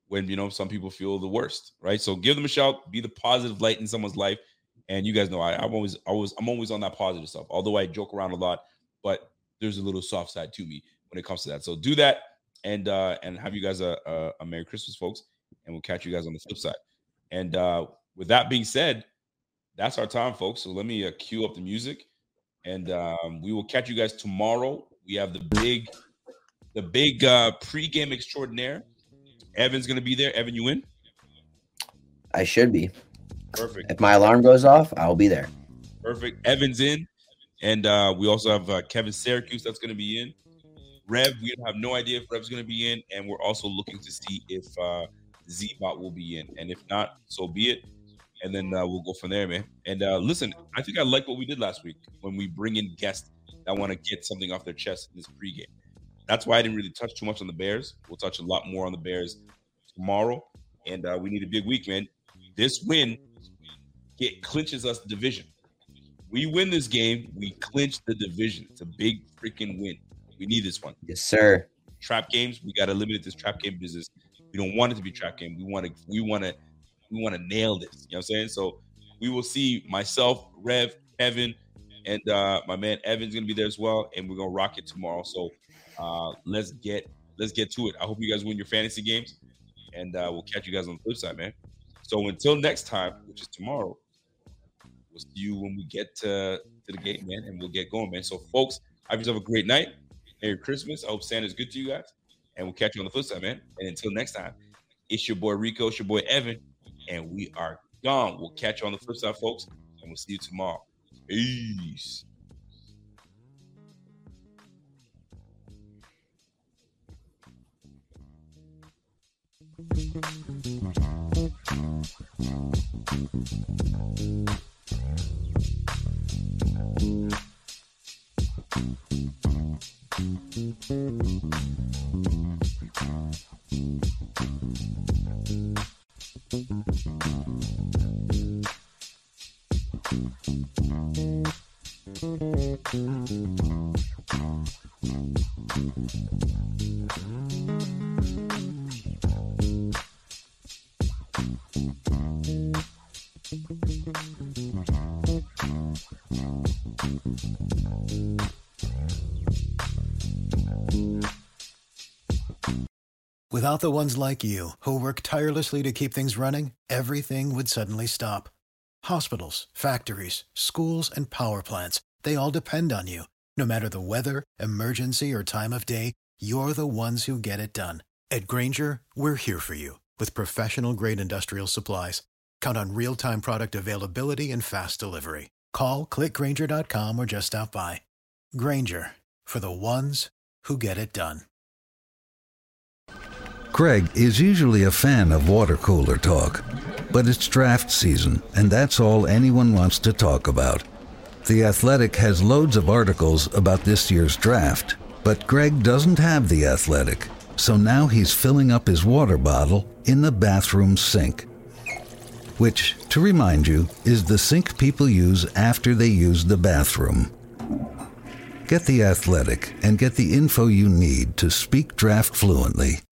when, some people feel the worst, right? So give them a shout, be the positive light in someone's life. And you guys know I'm always on that positive stuff. Although I joke around a lot, but there's a little soft side to me when it comes to that. So do that and have you guys a Merry Christmas, folks. And we'll catch you guys on the flip side. And with that being said, that's our time, folks. So let me cue up the music, and we will catch you guys tomorrow. We have the big pregame extraordinaire. Evan's going to be there. Evan, you in? I should be. Perfect. If my alarm goes off, I'll be there. Perfect. Evan's in. And we also have Kevin Syracuse that's going to be in. Rev, we have no idea if Rev's going to be in. And we're also looking to see if Z-Bot will be in. And if not, so be it. And then we'll go from there, man. And listen, I think I like what we did last week when we bring in guests that want to get something off their chest in this pregame. That's why I didn't really touch too much on the Bears. We'll touch a lot more on the Bears tomorrow. And we need a big week, man. This win clinches us the division. We win this game, we clinch the division. It's a big freaking win. We need this one. Yes, sir. Trap games, we got to eliminate this trap game business. We don't want it to be trap game. We want to nail this. You know what I'm saying? So we will see myself, Rev, Evan, and my man Evan's gonna be there as well, and we're gonna rock it tomorrow. So let's get to it. I hope you guys win your fantasy games, and we'll catch you guys on the flip side, man. So until next time, which is tomorrow, we'll see you when we get to the game, man, and we'll get going, man. So folks, have yourself a great night. Merry Christmas. I hope Santa's good to you guys, and we'll catch you on the flip side, man. And until next time, it's your boy Rico, it's your boy Evan, and we are gone. We'll catch you on the flip side, folks, and we'll see you tomorrow. Peace. Without the ones like you, who work tirelessly to keep things running, everything would suddenly stop. Hospitals, factories, schools, and power plants, they all depend on you. No matter the weather, emergency, or time of day, you're the ones who get it done. At Grainger, we're here for you with professional-grade industrial supplies. Count on real-time product availability and fast delivery. Call, clickgrainger.com, or just stop by. Grainger, for the ones who get it done. Craig is usually a fan of water cooler talk, but it's draft season, and that's all anyone wants to talk about. The Athletic has loads of articles about this year's draft, but Greg doesn't have The Athletic, so now he's filling up his water bottle in the bathroom sink. Which, to remind you, is the sink people use after they use the bathroom. Get The Athletic and get the info you need to speak draft fluently